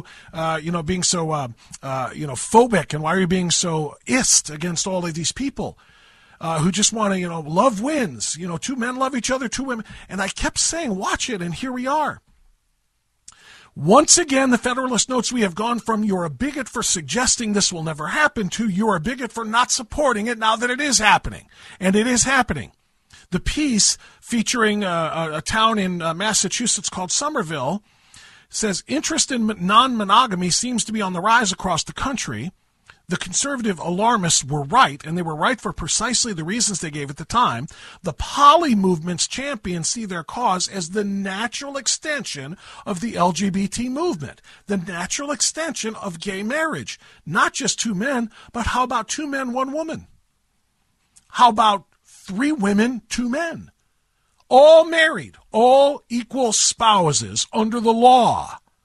[SPEAKER 5] phobic, and why are you being so ist against all of these people? Who just want to, love wins. Two men love each other, two women. And I kept saying, watch it, and here we are. Once again, the Federalist notes we have gone from you're a bigot for suggesting this will never happen to you're a bigot for not supporting it now that it is happening. And it is happening. The piece featuring a town in Massachusetts called Somerville says interest in non-monogamy seems to be on the rise across the country. The conservative alarmists were right, and they were right for precisely the reasons they gave at the time. The poly movement's champions see their cause as the natural extension of the LGBT movement, the natural extension of gay marriage. Not just two men, but how about 2 men, 1 woman? How about 3 women, 2 men? All married, all equal spouses under the law.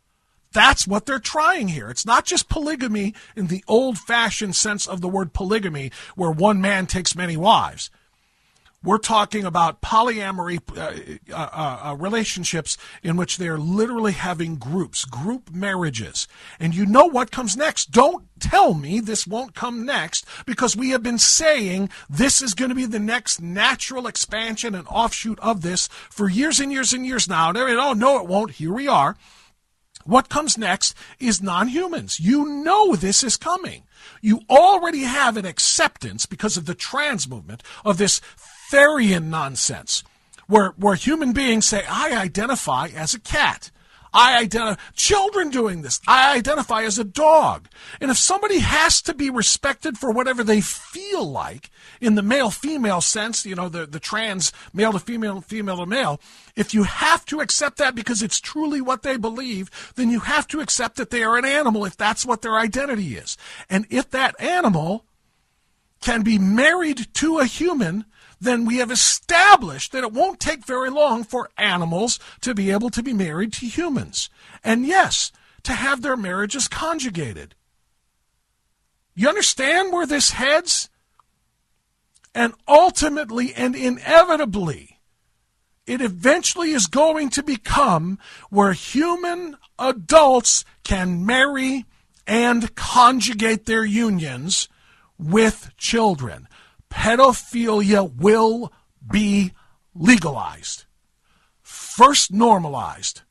[SPEAKER 5] That's what they're trying here. It's not just polygamy in the old-fashioned sense of the word polygamy, where one man takes many wives. We're talking about polyamory relationships in which they're literally having group marriages. And you know what comes next. Don't tell me this won't come next, because we have been saying this is going to be the next natural expansion and offshoot of this for years and years and years now. And oh, no, it won't. Here we are. What comes next is non-humans. You know this is coming. You already have an acceptance because of the trans movement of this Therian nonsense, where human beings say, I identify as a cat. Children doing this. I identify as a dog. And if somebody has to be respected for whatever they feel like, in the male-female sense, the trans male to female, female to male, if you have to accept that because it's truly what they believe, then you have to accept that they are an animal if that's what their identity is. And if that animal can be married to a human, then we have established that it won't take very long for animals to be able to be married to humans. And yes, to have their marriages conjugated. You understand where this heads? And ultimately and inevitably, it eventually is going to become where human adults can marry and conjugate their unions with children. Pedophilia will be legalized. First normalized,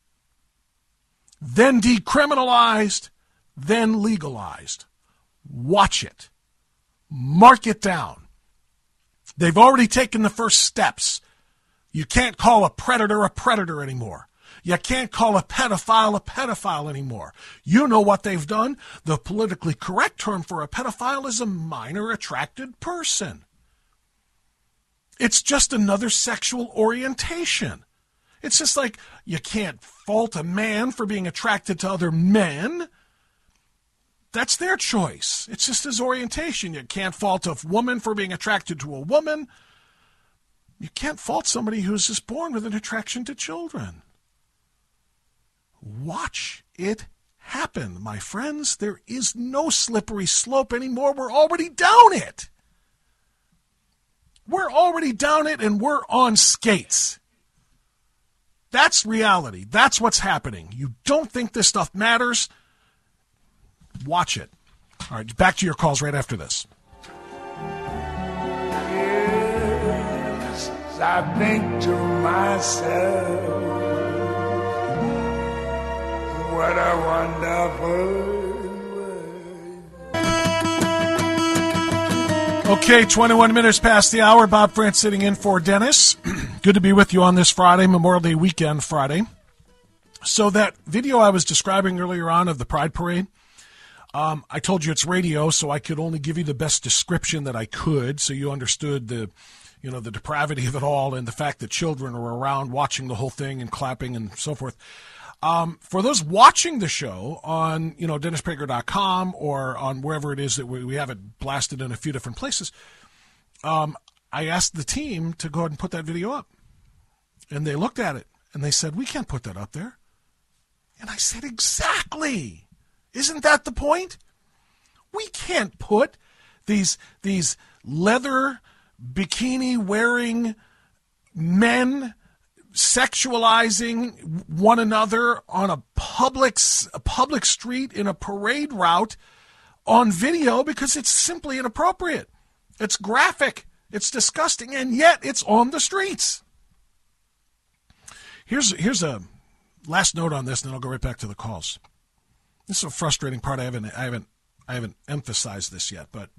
[SPEAKER 5] then decriminalized, then legalized. Watch it. Mark it down. They've already taken the first steps. You can't call a predator anymore. You can't call a pedophile anymore. You know what they've done? The politically correct term for a pedophile is a minor attracted person. It's just another sexual orientation. It's just like you can't fault a man for being attracted to other men. That's their choice. It's just his orientation. You can't fault a woman for being attracted to a woman. You can't fault somebody who's just born with an attraction to children. Watch it happen, my friends. There is no slippery slope anymore. We're already down it. We're already down it, and we're on skates. That's reality. That's what's happening. You don't think this stuff matters? Watch it. All right, back to your calls right after this.
[SPEAKER 8] Yes, I think to myself, what a wonderful.
[SPEAKER 5] Okay, 21 minutes past the hour. Bob France sitting in for Dennis. Good to be with you on this Friday, Memorial Day weekend Friday. So that video I was describing earlier on of the Pride Parade, I told you it's radio, so I could only give you the best description that I could, so you understood the depravity of it all and the fact that children are around watching the whole thing and clapping and so forth. For those watching the show on, DennisPrager.com or on wherever it is that we have it blasted in a few different places, I asked the team to go ahead and put that video up. And they looked at it and they said, we can't put that up there. And I said, exactly. Isn't that the point? We can't put these leather bikini wearing men sexualizing one another on a public street in a parade route on video because it's simply inappropriate. It's graphic. It's disgusting, and yet it's on the streets. Here's a last note on this, and then I'll go right back to the calls. This is a frustrating part. I haven't emphasized this yet, but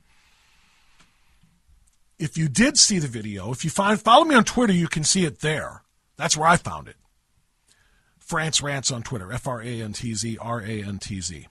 [SPEAKER 5] if you did see the video, if you follow me on Twitter, you can see it there. That's where I found it. France Rants on Twitter, FRANTZ, RANTZ.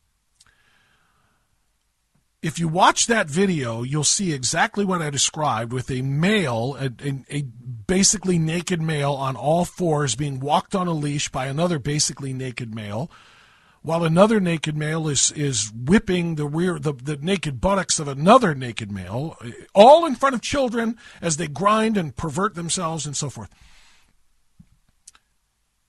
[SPEAKER 5] If you watch that video, you'll see exactly what I described with a male, a basically naked male on all fours being walked on a leash by another basically naked male, while another naked male is whipping the naked buttocks of another naked male, all in front of children as they grind and pervert themselves and so forth.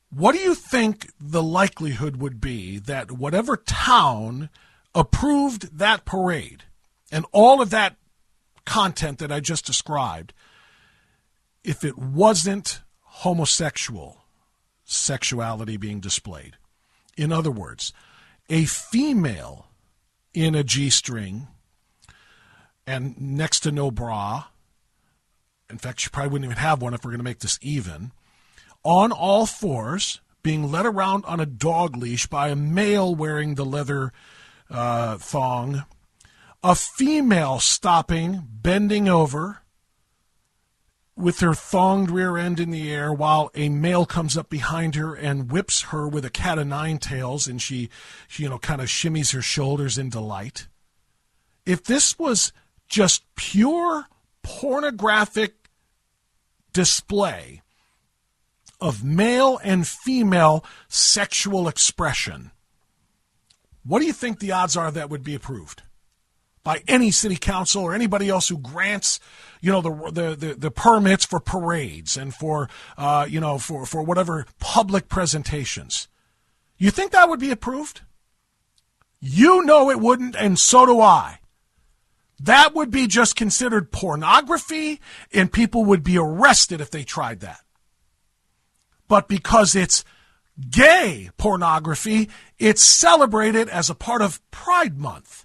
[SPEAKER 5] What do you think the likelihood would be that whatever town approved that parade and all of that content that I just described, if it wasn't homosexual sexuality being displayed? In other words, a female in a G-string and next to no bra, in fact, she probably wouldn't even have one if we're going to make this even, on all fours, being led around on a dog leash by a male wearing the leather thong, a female stopping, bending over with her thonged rear end in the air while a male comes up behind her and whips her with a cat of nine tails, and she kind of shimmies her shoulders in delight. If this was just pure pornographic display of male and female sexual expression, what do you think the odds are that would be approved by any city council or anybody else who grants, the permits for parades and for whatever public presentations? You think that would be approved? You know it wouldn't, and so do I. That would be just considered pornography, and people would be arrested if they tried that. But because it's gay pornography, it's celebrated as a part of Pride Month.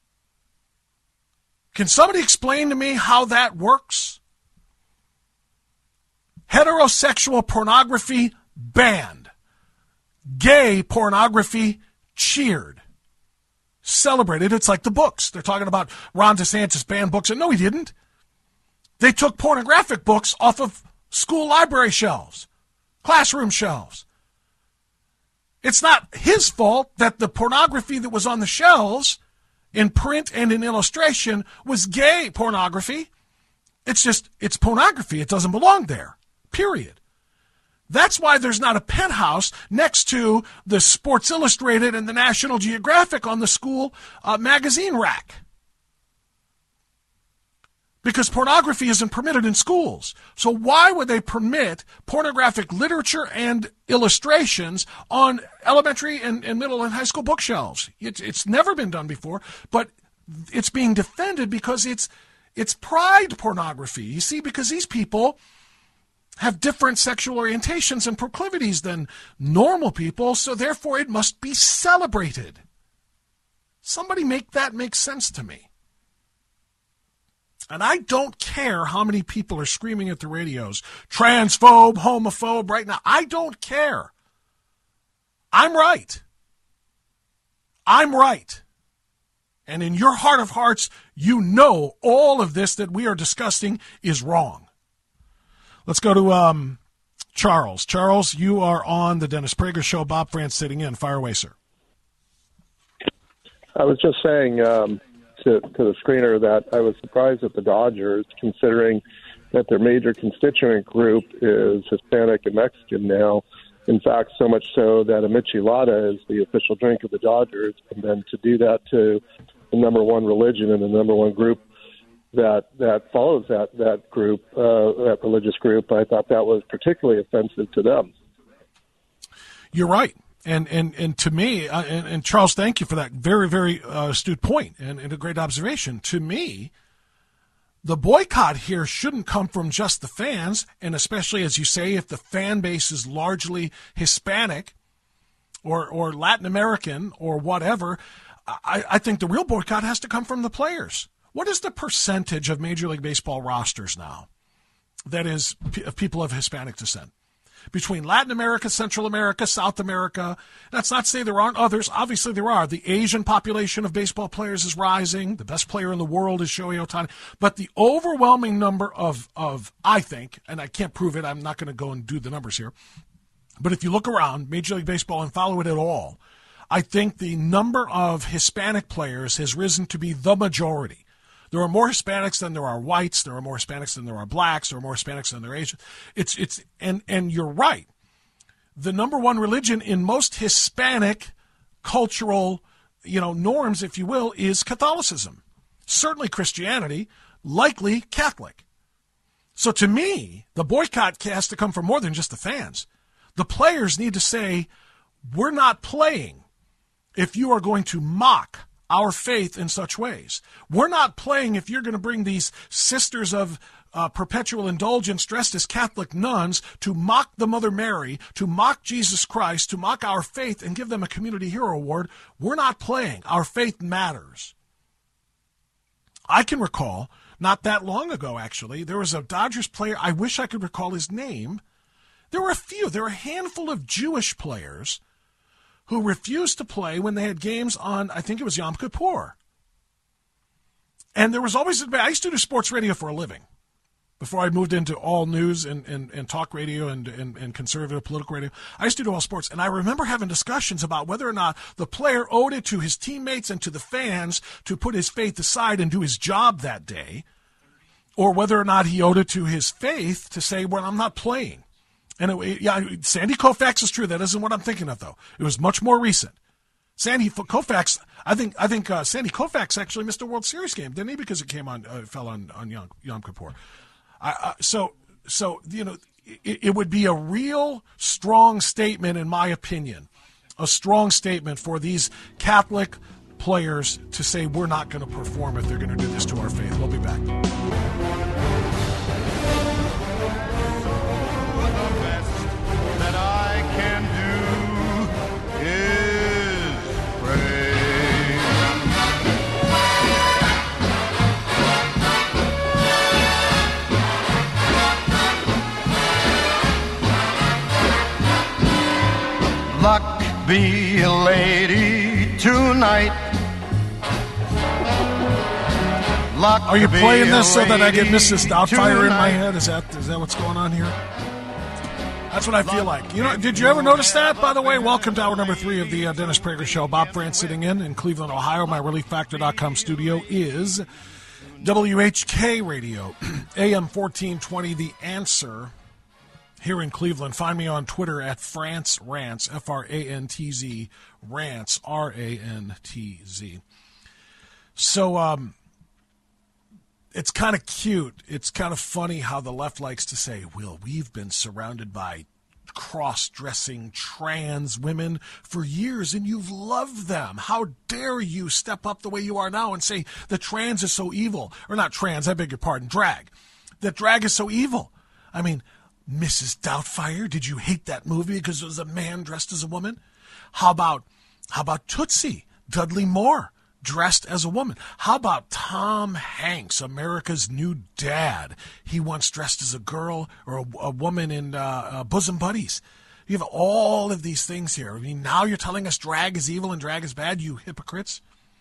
[SPEAKER 5] Can somebody explain to me how that works? Heterosexual pornography banned. Gay pornography cheered. Celebrated. It's like the books. They're talking about Ron DeSantis banned books. And no, he didn't. They took pornographic books off of school library shelves, classroom shelves. It's not his fault that the pornography that was on the shelves in print and in illustration was gay pornography. It's pornography. It doesn't belong there, period. That's why there's not a penthouse next to the Sports Illustrated and the National Geographic on the school magazine rack. Because pornography isn't permitted in schools. So why would they permit pornographic literature and illustrations on elementary and middle and high school bookshelves? It's never been done before, but it's being defended because it's pride pornography. You see, because these people have different sexual orientations and proclivities than normal people, so therefore it must be celebrated. Somebody make that make sense to me. And I don't care how many people are screaming at the radios, transphobe, homophobe right now. I don't care. I'm right. I'm right. And in your heart of hearts, you know all of this that we are discussing is wrong. Let's go to Charles. Charles, you are on the Dennis Prager Show. Bob France sitting in. Fire away, sir.
[SPEAKER 9] I was just saying to the screener that I was surprised at the Dodgers, considering that their major constituent group is Hispanic and Mexican now. In fact, so much so that a Michelada is the official drink of the Dodgers. And then to do that to the number one religion and the number one group that follows that group, that religious group, I thought that was particularly offensive to them.
[SPEAKER 5] You're right. And to me, and Charles, thank you for that very, very astute point and a great observation. To me, the boycott here shouldn't come from just the fans, and especially, as you say, if the fan base is largely Hispanic or Latin American or whatever, I think the real boycott has to come from the players. What is the percentage of Major League Baseball rosters now that is of people of Hispanic descent? Between Latin America, Central America, South America. That's not to say there aren't others. Obviously there are. The Asian population of baseball players is rising. The best player in the world is Shohei Ohtani. But the overwhelming number of I think, and I can't prove it, I'm not going to go and do the numbers here, but if you look around Major League Baseball and follow it at all, I think the number of Hispanic players has risen to be the majority. There are more Hispanics than there are whites. There are more Hispanics than there are blacks. There are more Hispanics than there are Asians. And you're right. The number one religion in most Hispanic cultural, norms, if you will, is Catholicism. Certainly Christianity, likely Catholic. So to me, the boycott has to come from more than just the fans. The players need to say, we're not playing if you are going to mock our faith in such ways. We're not playing if you're going to bring these sisters of perpetual indulgence dressed as Catholic nuns to mock the Mother Mary, to mock Jesus Christ, to mock our faith and give them a Community Hero Award. We're not playing. Our faith matters. I can recall, not that long ago actually, there was a Dodgers player, I wish I could recall his name. There were a handful of Jewish players who refused to play when they had games on, I think it was Yom Kippur. And there was always, I used to do sports radio for a living before I moved into all news and talk radio and conservative political radio. I used to do all sports, and I remember having discussions about whether or not the player owed it to his teammates and to the fans to put his faith aside and do his job that day, or whether or not he owed it to his faith to say, well, I'm not playing. And Sandy Koufax is true. That isn't what I'm thinking of, though. It was much more recent. Sandy Koufax, I think Sandy Koufax actually missed a World Series game, didn't he? Because it fell on Yom Kippur. So it would be a real strong statement, in my opinion, a strong statement for these Catholic players to say we're not going to perform if they're going to do this to our faith. We'll be back.
[SPEAKER 10] Luck be a lady tonight. Luck.
[SPEAKER 5] Are you playing this so that I get Mrs. Doubtfire in my head? Is that what's going on here? That's what I feel like. Did you ever notice that? By the way, welcome to hour number 3 of the Dennis Prager Show. Bob France sitting in Cleveland, Ohio. My ReliefFactor.com studio is WHK Radio, AM 1420, The Answer. Here in Cleveland, find me on Twitter at France Rantz, Frantz, Rantz, Rantz. So it's kind of cute. It's kind of funny how the left likes to say, well, we've been surrounded by cross-dressing trans women for years, and you've loved them. How dare you step up the way you are now and say the trans is so evil? Or not trans, I beg your pardon, drag. That drag is so evil. I mean, Mrs. Doubtfire, did you hate that movie because it was a man dressed as a woman? How about Tootsie, Dudley Moore, dressed as a woman? How about Tom Hanks, America's New Dad? He once dressed as a girl or a woman in Bosom Buddies. You have all of these things here. I mean, now you're telling us drag is evil and drag is bad, you hypocrites?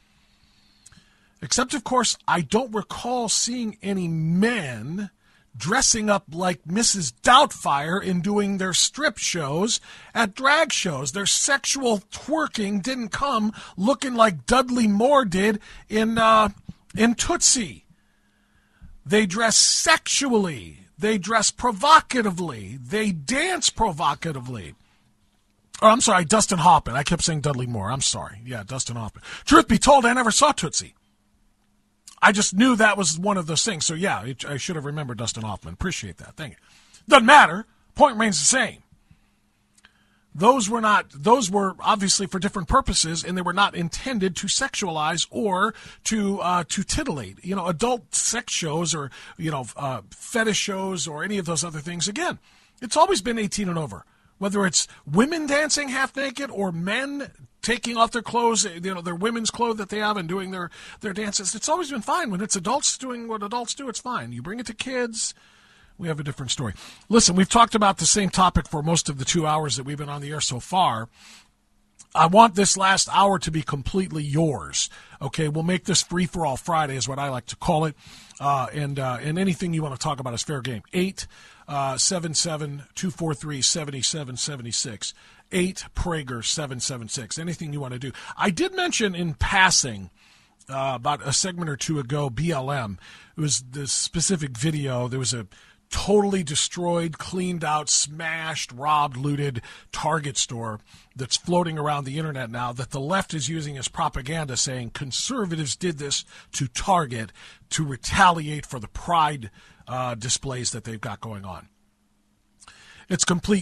[SPEAKER 5] Except, of course, I don't recall seeing any men dressing up like Mrs. Doubtfire and doing their strip shows at drag shows. Their sexual twerking didn't come looking like Dudley Moore did in Tootsie. They dress sexually. They dress provocatively. They dance provocatively. Oh, I'm sorry, Dustin Hoffman. I kept saying Dudley Moore. I'm sorry. Yeah, Dustin Hoffman. Truth be told, I never saw Tootsie. I just knew that was one of those things. So, yeah, I should have remembered Dustin Hoffman. Appreciate that. Thank you. Doesn't matter. Point remains the same. Those were obviously for different purposes, and they were not intended to sexualize or to titillate. Adult sex shows or, fetish shows or any of those other things. Again, it's always been 18 and over. Whether it's women dancing half naked or men taking off their clothes, their women's clothes that they have and doing their dances. It's always been fine. When it's adults doing what adults do, it's fine. You bring it to kids, we have a different story. Listen, we've talked about the same topic for most of the 2 hours that we've been on the air so far. I want this last hour to be completely yours. Okay, we'll make this free for all Friday is what I like to call it. And anything you want to talk about is fair game. 877-243-7776. 8Prager776. Anything you want to do. I did mention in passing about a segment or two ago, BLM. It was this specific video. There was a totally destroyed, cleaned out, smashed, robbed, looted Target store that's floating around the internet now that the left is using as propaganda, saying conservatives did this to Target to retaliate for the pride displays that they've got going on. It's complete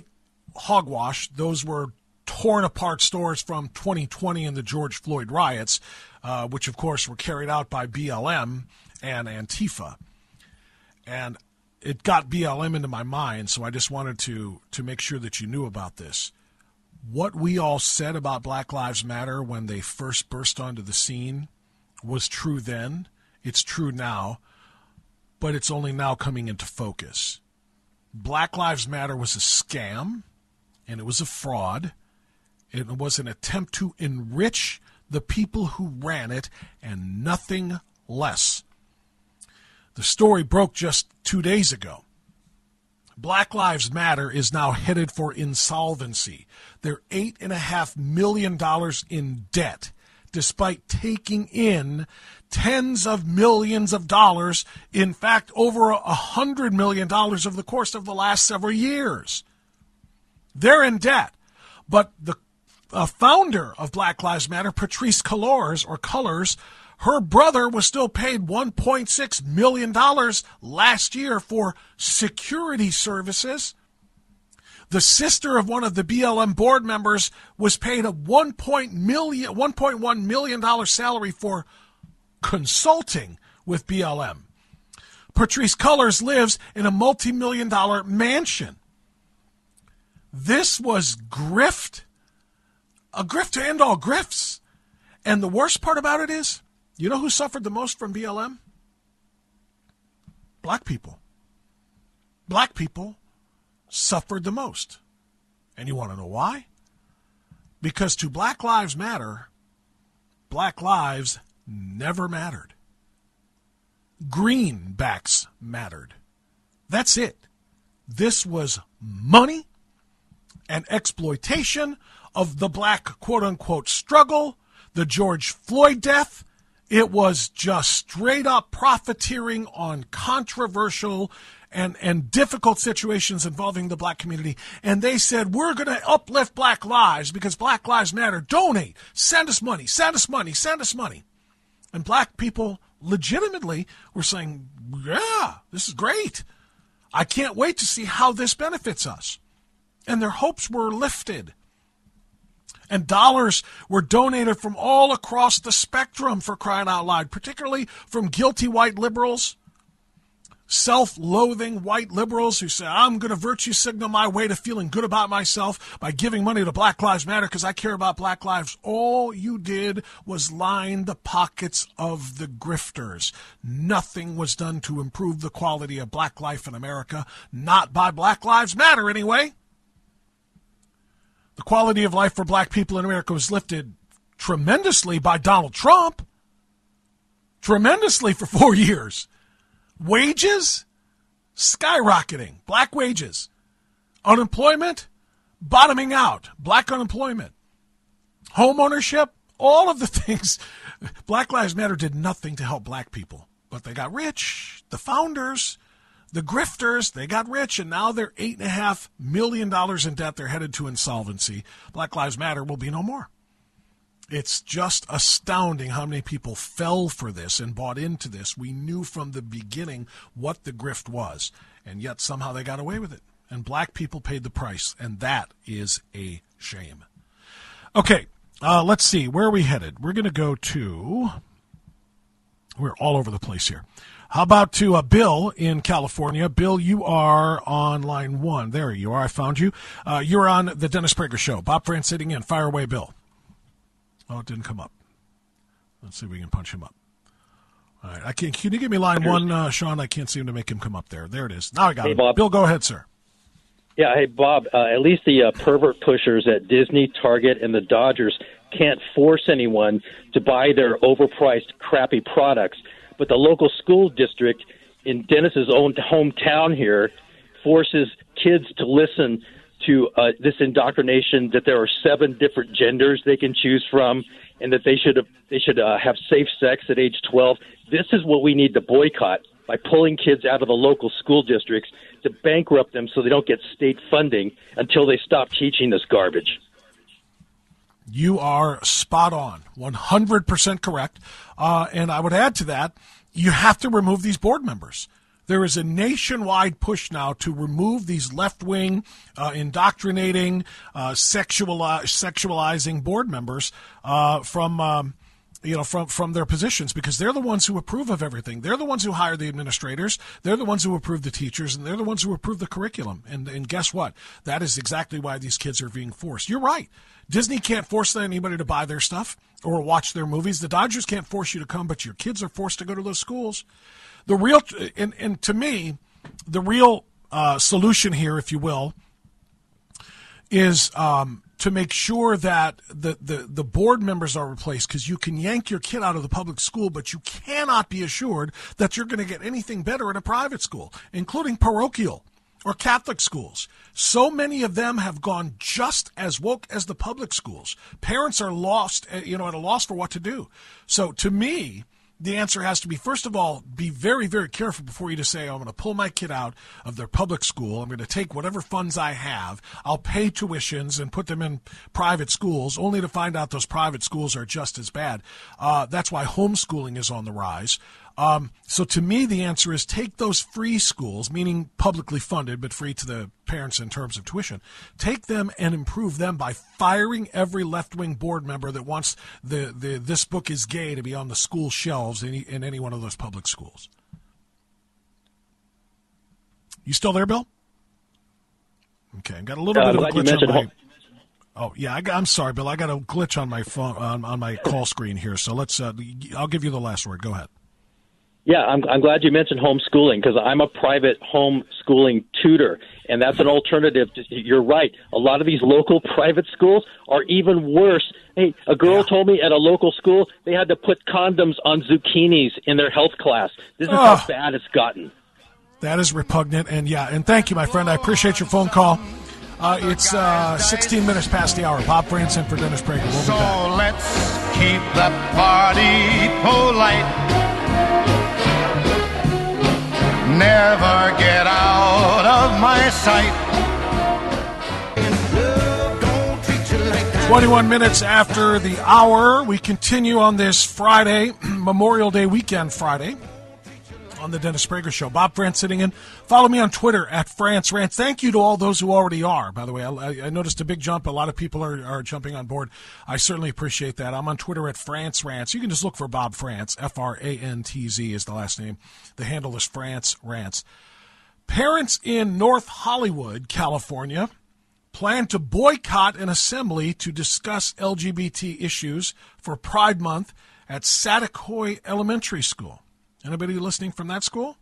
[SPEAKER 5] hogwash. Those were torn apart stores from 2020 and the George Floyd riots, which, of course, were carried out by BLM and Antifa. And it got BLM into my mind, so I just wanted to make sure that you knew about this. What we all said about Black Lives Matter when they first burst onto the scene was true then. It's true now, but it's only now coming into focus. Black Lives Matter was a scam, and it was a fraud. It was an attempt to enrich the people who ran it, and nothing less. The story broke just 2 days ago. Black Lives Matter is now headed for insolvency. They're $8.5 million in debt, despite taking in tens of millions of dollars, in fact, over $100 million over the course of the last several years. They're in debt. But the founder of Black Lives Matter, Patrisse Cullors, her brother was still paid $1.6 million last year for security services. The sister of one of the BLM board members was paid a $1.1 million salary for consulting with BLM. Patrisse Cullors lives in a multi-million-dollar mansion. This was grift, a grift to end all grifts. And the worst part about it is, you know who suffered the most from BLM? Black people. Black people suffered the most. And you want to know why? Because to Black Lives Matter, Black lives never mattered. Greenbacks mattered. That's it. This was money and exploitation of the black quote-unquote struggle, the George Floyd death. It was just straight-up profiteering on controversial and difficult situations involving the black community. And they said, we're going to uplift black lives because Black Lives Matter. Donate. Send us money. Send us money. Send us money. And black people legitimately were saying, yeah, this is great. I can't wait to see how this benefits us. And their hopes were lifted. And dollars were donated from all across the spectrum, for crying out loud, particularly from guilty white liberals, self-loathing white liberals who say, I'm going to virtue signal my way to feeling good about myself by giving money to Black Lives Matter because I care about black lives. All you did was line the pockets of the grifters. Nothing was done to improve the quality of black life in America, not by Black Lives Matter anyway. The quality of life for black people in America was lifted tremendously by Donald Trump. Tremendously for 4 years. Wages skyrocketing. Black wages. Unemployment bottoming out. Black unemployment. Home ownership. All of the things. Black Lives Matter did nothing to help black people. But they got rich. The founders, the grifters, they got rich, and now they're $8.5 million in debt. They're headed to insolvency. Black Lives Matter will be no more. It's just astounding how many people fell for this and bought into this. We knew from the beginning what the grift was, and yet somehow they got away with it. And black people paid the price, and that is a shame. Okay, let's see. Where are we headed? We're going to go to... We're all over the place here. How about to Bill in California? Bill, you are on line 1. There you are. I found you. You're on the Dennis Prager Show. Bob France sitting in. Fire away, Bill. Oh, it didn't come up. Let's see if we can punch him up. All right. Can you give me line 1, Sean? I can't seem to make him come up there. There it is. Now I got him.
[SPEAKER 11] Bob.
[SPEAKER 5] Bill, go ahead, sir.
[SPEAKER 11] Yeah, hey, Bob, at least the pervert pushers at Disney, Target, and the Dodgers can't force anyone to buy their overpriced, crappy products. But the local school district in Dennis's own hometown here forces kids to listen to this indoctrination that there are 7 different genders they can choose from, and that they should have safe sex at age 12. This is what we need to boycott by pulling kids out of the local school districts to bankrupt them so they don't get state funding until they stop teaching this garbage.
[SPEAKER 5] You are spot on, 100% correct. And I would add to that, you have to remove these board members. There is a nationwide push now to remove these left-wing, indoctrinating, sexualizing board members from their positions, because they're the ones who approve of everything. They're the ones who hire the administrators. They're the ones who approve the teachers, and they're the ones who approve the curriculum. And guess what? That is exactly why these kids are being forced. You're right. Disney can't force anybody to buy their stuff or watch their movies. The Dodgers can't force you to come, but your kids are forced to go to those schools. The real, and to me, the real solution here, if you will, is to make sure that the board members are replaced, because you can yank your kid out of the public school, but you cannot be assured that you're going to get anything better in a private school, including parochial or Catholic schools. So many of them have gone just as woke as the public schools. Parents are lost, at a loss for what to do. So to me, the answer has to be, first of all, be very, very careful before you just say, I'm going to pull my kid out of their public school. I'm going to take whatever funds I have. I'll pay tuitions and put them in private schools, only to find out those private schools are just as bad. That's why homeschooling is on the rise. So to me, the answer is take those free schools, meaning publicly funded, but free to the parents in terms of tuition. Take them and improve them by firing every left-wing board member that wants the "this book is gay" to be on the school shelves in any one of those public schools. You still there, Bill? Okay, I got a little bit of a glitch on my. Oh yeah, I'm sorry, Bill. I got a glitch on my phone on my call screen here. So I'll give you the last word. Go ahead.
[SPEAKER 11] Yeah, I'm glad you mentioned homeschooling, because I'm a private homeschooling tutor, and that's an alternative. You're right. A lot of these local private schools are even worse. Hey, a girl told me at a local school they had to put condoms on zucchinis in their health class. This is how bad it's gotten.
[SPEAKER 5] That is repugnant, and thank you, my friend. I appreciate your phone call. It's 16 minutes past the hour. Bob Franson for Dennis Prager. We'll be back.
[SPEAKER 10] So let's keep the party polite. Never get out of my sight.
[SPEAKER 5] 21 minutes after the hour, we continue on this Friday, Memorial Day weekend Friday, on the Dennis Prager Show. Bob France sitting in. Follow me on Twitter at France Rants. Thank you to all those who already are. By the way, I noticed a big jump. A lot of people are jumping on board. I certainly appreciate that. I'm on Twitter at France Rants. You can just look for Bob France. Frantz is the last name. The handle is France Rants. Parents in North Hollywood, California, plan to boycott an assembly to discuss LGBT issues for Pride Month at Saticoy Elementary School. Anybody listening from that school?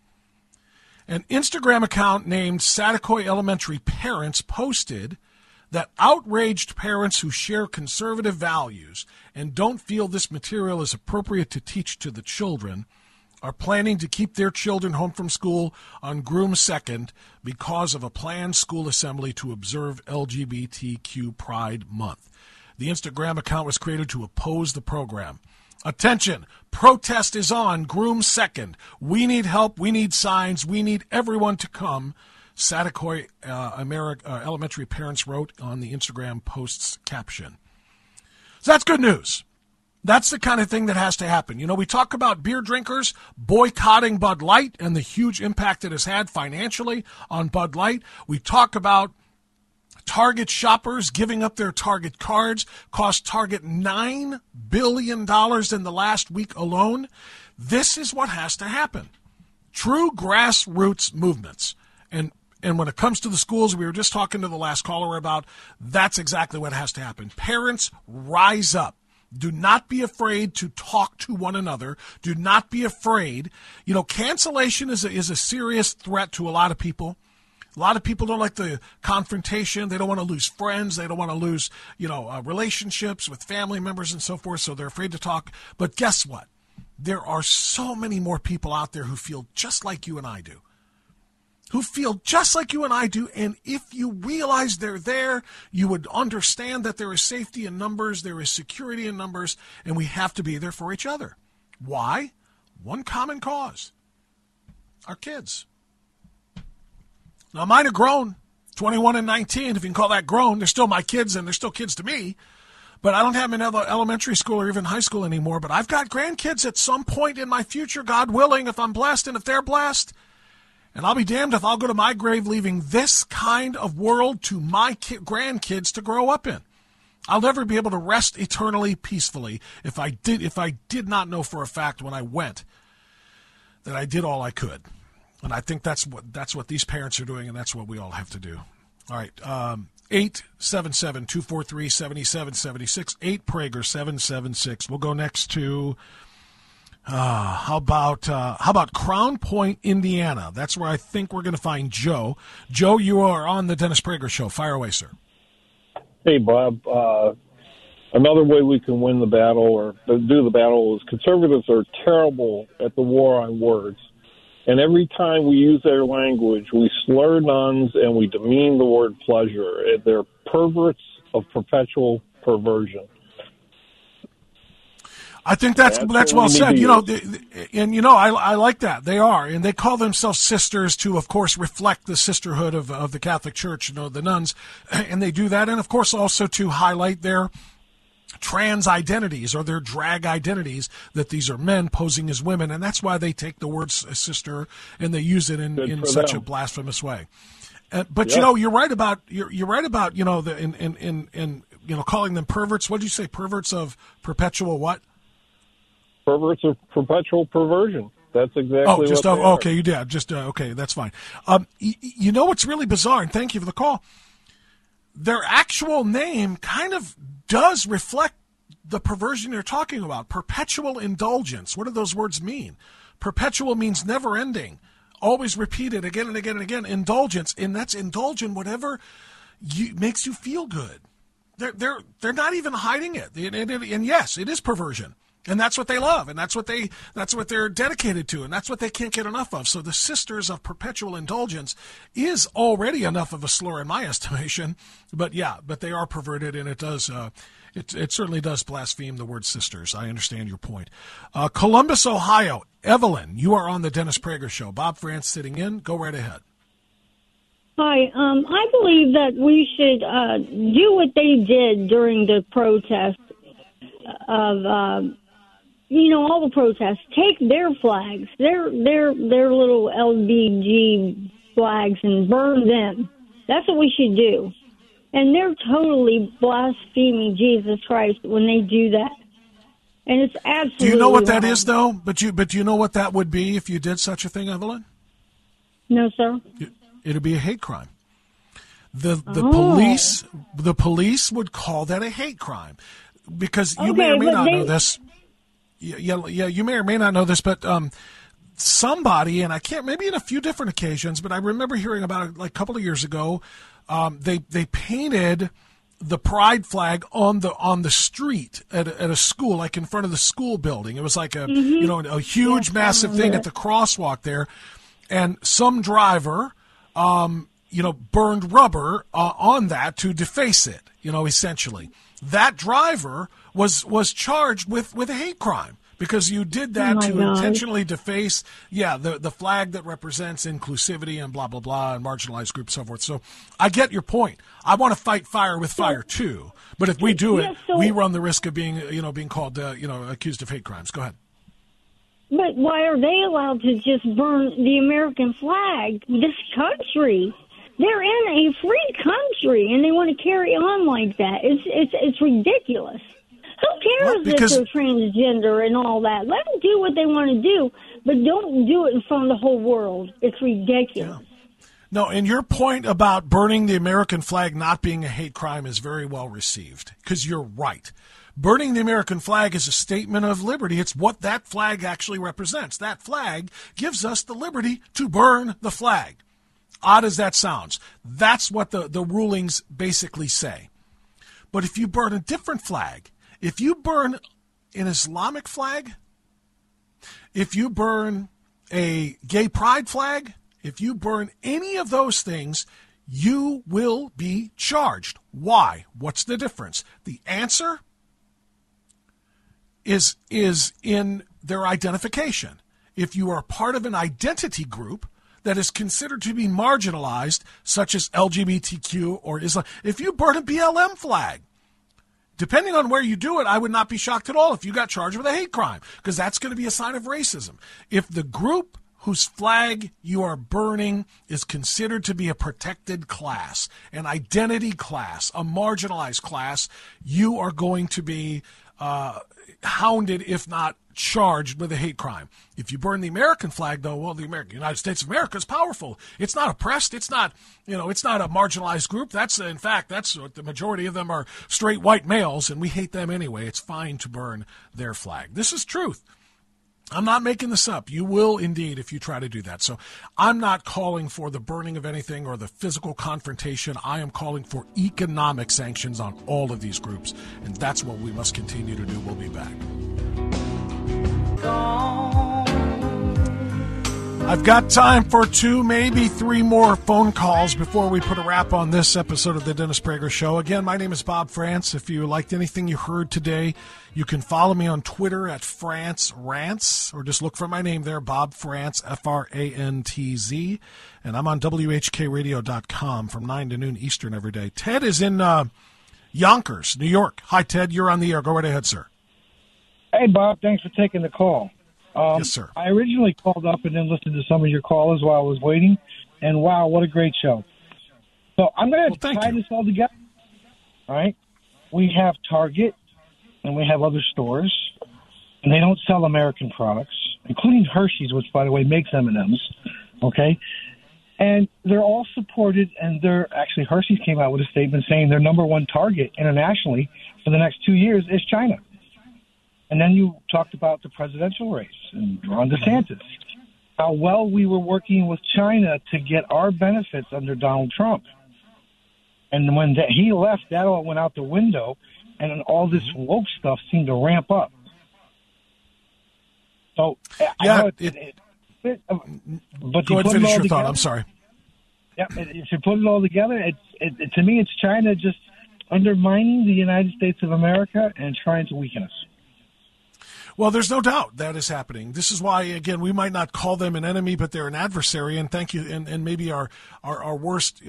[SPEAKER 5] An Instagram account named Saticoy Elementary Parents posted that outraged parents who share conservative values and don't feel this material is appropriate to teach to the children are planning to keep their children home from school on Groom 2nd because of a planned school assembly to observe LGBTQ Pride Month. The Instagram account was created to oppose the program. Attention, protest is on Groom 2nd. We need help. We need signs. We need everyone to come. Saticoy Elementary parents wrote on the Instagram post's caption. So that's good news. That's the kind of thing that has to happen. We talk about beer drinkers boycotting Bud Light and the huge impact it has had financially on Bud Light. We talk about Target shoppers giving up their Target cards, cost Target $9 billion in the last week alone. This is what has to happen. True grassroots movements. And when it comes to the schools, we were just talking to the last caller about, that's exactly what has to happen. Parents, rise up. Do not be afraid to talk to one another. Do not be afraid. Cancellation is a serious threat to a lot of people. A lot of people don't like the confrontation. They don't want to lose friends. They don't want to lose, relationships with family members and so forth, so they're afraid to talk. But guess what? There are so many more people out there who feel just like you and I do. And if you realize they're there, you would understand that there is safety in numbers, there is security in numbers, and we have to be there for each other. Why? One common cause. Our kids. Now, mine are grown, 21 and 19, if you can call that grown. They're still my kids, and they're still kids to me. But I don't have them in elementary school or even high school anymore. But I've got grandkids at some point in my future, God willing, if I'm blessed and if they're blessed. And I'll be damned if I'll go to my grave leaving this kind of world to my grandkids to grow up in. I'll never be able to rest eternally peacefully if I did not know for a fact when I went that I did all I could. And I think that's what these parents are doing, and that's what we all have to do. All right, 877-243-7776, 8Prager 776. We'll go next to how about Crown Point, Indiana? That's where I think we're going to find Joe. Joe, you are on the Dennis Prager Show. Fire away, sir.
[SPEAKER 12] Hey, Bob. Another way we can win the battle or do the battle is conservatives are terrible at the war on words. And every time we use their language, we slur nuns and we demean the word pleasure. They're perverts of perpetual perversion.
[SPEAKER 5] I think that's well said. I like that. They are, and they call themselves sisters to, of course, reflect the sisterhood of the Catholic Church, the nuns, and they do that, and of course also to highlight their trans identities or their drag identities, that these are men posing as women, and that's why they take the word sister and they use it in such a blasphemous way. But you're right about calling them perverts. What did you say? Perverts of perpetual what?
[SPEAKER 12] Perverts of perpetual perversion. That's exactly what they are.
[SPEAKER 5] Okay, you did. Okay, that's fine. You know what's really bizarre, and thank you for the call, their actual name kind of does reflect the perversion you're talking about. Perpetual indulgence. What do those words mean? Perpetual means never ending, always repeated again and again and again. Indulgence, and that's indulge in whatever makes you feel good. They're not even hiding it. And yes, it is perversion. And that's what they love, and that's what they're dedicated to, and that's what they can't get enough of. So the Sisters of Perpetual Indulgence is already enough of a slur in my estimation, but they are perverted, and it does it certainly does blaspheme the word sisters. I understand your point. Columbus, Ohio, Evelyn, you are on the Dennis Prager Show. Bob France sitting in. Go right ahead.
[SPEAKER 13] Hi, I believe that we should do what they did during the protest of. All the protests, take their flags, their little LBG flags, and burn them. That's what we should do. And they're totally blaspheming Jesus Christ when they do that. And it's absolutely
[SPEAKER 5] Do you know what that
[SPEAKER 13] wrong.
[SPEAKER 5] is, though? But do you know what that would be if you did such a thing, Evelyn?
[SPEAKER 13] No, sir.
[SPEAKER 5] It'd be a hate crime. The police would call that a hate crime, because you may or may not know this. Yeah, you may or may not know this, but somebody, and I can't, maybe in a few different occasions, but I remember hearing about it like a couple of years ago. They painted the pride flag on the street at a school, like in front of the school building. It was like a huge, massive thing at the crosswalk there, and some driver, burned rubber on that to deface it. Essentially, that driver was charged with a hate crime because you did that intentionally deface the flag that represents inclusivity and blah blah blah and marginalized groups, so forth. So I get your point. I want to fight fire with fire too, but if we do it, we run the risk of being called accused of hate crimes. Go ahead.
[SPEAKER 13] But why are they allowed to just burn the American flag? This country. They're in a free country, and they want to carry on like that. It's ridiculous. Who cares if they're transgender and all that? Let them do what they want to do, but don't do it in front of the whole world. It's ridiculous.
[SPEAKER 5] Yeah. No, and your point about burning the American flag not being a hate crime is very well received, because you're right. Burning the American flag is a statement of liberty. It's what that flag actually represents. That flag gives us the liberty to burn the flag. Odd as that sounds, that's what the rulings basically say. But if you burn a different flag, if you burn an Islamic flag, if you burn a gay pride flag, if you burn any of those things, you will be charged. Why? What's the difference? The answer is in their identification. If you are part of an identity group that is considered to be marginalized, such as LGBTQ or Islam, if you burn a BLM flag, depending on where you do it, I would not be shocked at all if you got charged with a hate crime, because that's going to be a sign of racism. If the group whose flag you are burning is considered to be a protected class, an identity class, a marginalized class, you are going to be hounded, if not charged with a hate crime. If you burn the American flag, though, well, the United States of America is powerful. It's not oppressed. It's not, it's not a marginalized group. That's what the majority of them are straight white males, and we hate them anyway. It's fine to burn their flag. This is truth. I'm not making this up. You will indeed if you try to do that. So I'm not calling for the burning of anything or the physical confrontation. I am calling for economic sanctions on all of these groups, and that's what we must continue to do. We'll be back. I've got time for 2, maybe 3 more phone calls before we put a wrap on this episode of the Dennis Prager Show. Again, my name is Bob France. If you liked anything you heard today, you can follow me on Twitter at France Rants, or just look for my name there, Bob France, Frantz, and I'm on WHKRadio.com from 9 to noon Eastern every day. Ted is in Yonkers, New York. Hi, Ted. You're on the air. Go right ahead, sir.
[SPEAKER 14] Hey, Bob. Thanks for taking the call.
[SPEAKER 5] Yes, sir.
[SPEAKER 14] I originally called up and then listened to some of your callers while I was waiting, and wow, what a great show. So I'm going to tie this all together. All right? We have Target, and we have other stores, and they don't sell American products, including Hershey's, which, by the way, makes M&Ms, okay? And they're all supported, and actually Hershey's came out with a statement saying their number one target internationally for the next 2 years is China. And then you talked about the presidential race and Ron DeSantis, how well we were working with China to get our benefits under Donald Trump. And when he left, that all went out the window, and then all this woke stuff seemed to ramp up. So,
[SPEAKER 5] yeah,
[SPEAKER 14] but
[SPEAKER 5] go ahead and finish your thought. I'm sorry.
[SPEAKER 14] Yeah, if you put it all together, to me, it's China just undermining the United States of America and trying to weaken us.
[SPEAKER 5] Well, there's no doubt that is happening. This is why, again, we might not call them an enemy, but they're an adversary. And thank you, and maybe our worst,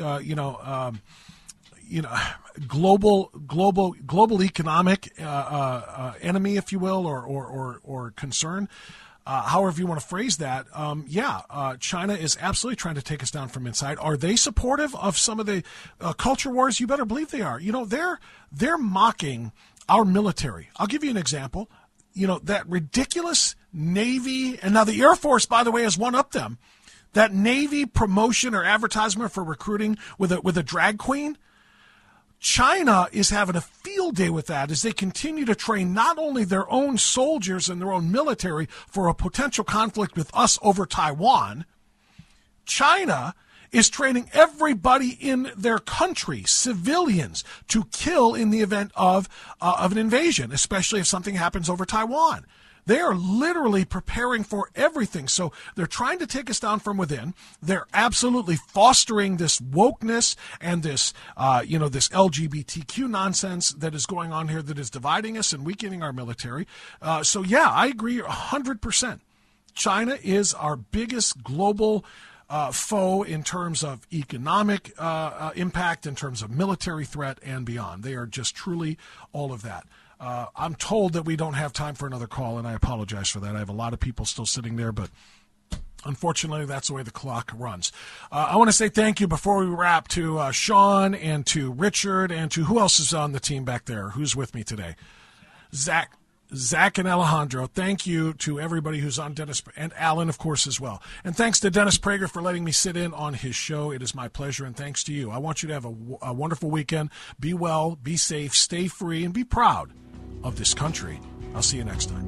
[SPEAKER 5] global economic enemy, if you will, or concern. However you want to phrase that, China is absolutely trying to take us down from inside. Are they supportive of some of the culture wars? You better believe they are. They're mocking our military. I'll give you an example. That ridiculous Navy, and now the Air Force, by the way, has one-upped them. That Navy promotion or advertisement for recruiting with a drag queen. China is having a field day with that as they continue to train not only their own soldiers and their own military for a potential conflict with us over Taiwan. China is training everybody in their country, civilians, to kill in the event of an invasion, especially if something happens over Taiwan. They are literally preparing for everything. So they're trying to take us down from within. They're absolutely fostering this wokeness and this, this LGBTQ nonsense that is going on here that is dividing us and weakening our military. I agree 100%. China is our biggest global foe in terms of economic impact, in terms of military threat, and beyond. They are just truly all of that. I'm told that we don't have time for another call, and I apologize for that. I have a lot of people still sitting there, but unfortunately, that's the way the clock runs. I want to say thank you before we wrap to Sean and to Richard and to who else is on the team back there? Who's with me today? Zach and Alejandro, thank you to everybody who's on Dennis, and Alan, of course, as well. And thanks to Dennis Prager for letting me sit in on his show. It is my pleasure, and thanks to you. I want you to have a wonderful weekend. Be well, be safe, stay free, and be proud of this country. I'll see you next time.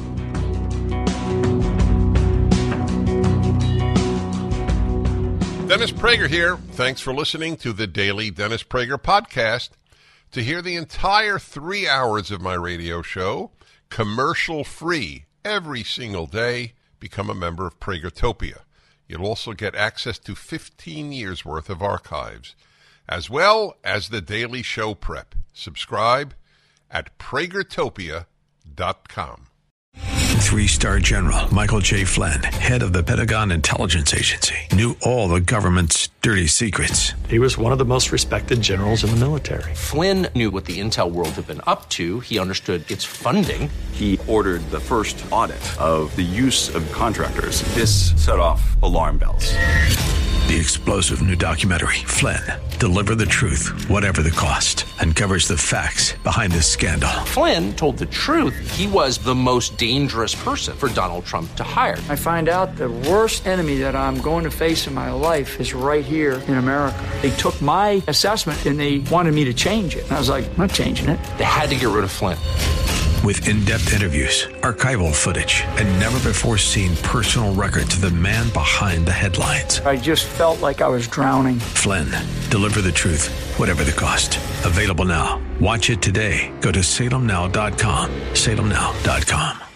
[SPEAKER 4] Dennis Prager here. Thanks for listening to the Daily Dennis Prager Podcast. To hear the entire 3 hours of my radio show, commercial-free, every single day, become a member of Pragertopia. You'll also get access to 15 years' worth of archives, as well as the daily show prep. Subscribe at Pragertopia.com.
[SPEAKER 1] 3-star general Michael J. Flynn, head of the Pentagon Intelligence Agency, knew all the government's dirty secrets.
[SPEAKER 15] He was one of the most respected generals in the military.
[SPEAKER 2] Flynn knew what the intel world had been up to. He understood its funding.
[SPEAKER 3] He ordered the first audit of the use of contractors. This set off alarm bells.
[SPEAKER 1] The explosive new documentary, Flynn, Deliver the Truth, Whatever the Cost, uncovers the facts behind this scandal.
[SPEAKER 2] Flynn told the truth. He was the most dangerous person for Donald Trump to hire.
[SPEAKER 16] I find out the worst enemy that I'm going to face in my life is right here in America. They took my assessment and they wanted me to change it. And I was like, I'm not changing it.
[SPEAKER 2] They had to get rid of Flynn.
[SPEAKER 1] With in-depth interviews, archival footage, and never-before-seen personal records of the man behind the headlines.
[SPEAKER 16] I just felt like I was drowning.
[SPEAKER 1] Flynn, Deliver the Truth, Whatever the Cost. Available now. Watch it today. Go to salemnow.com. salemnow.com.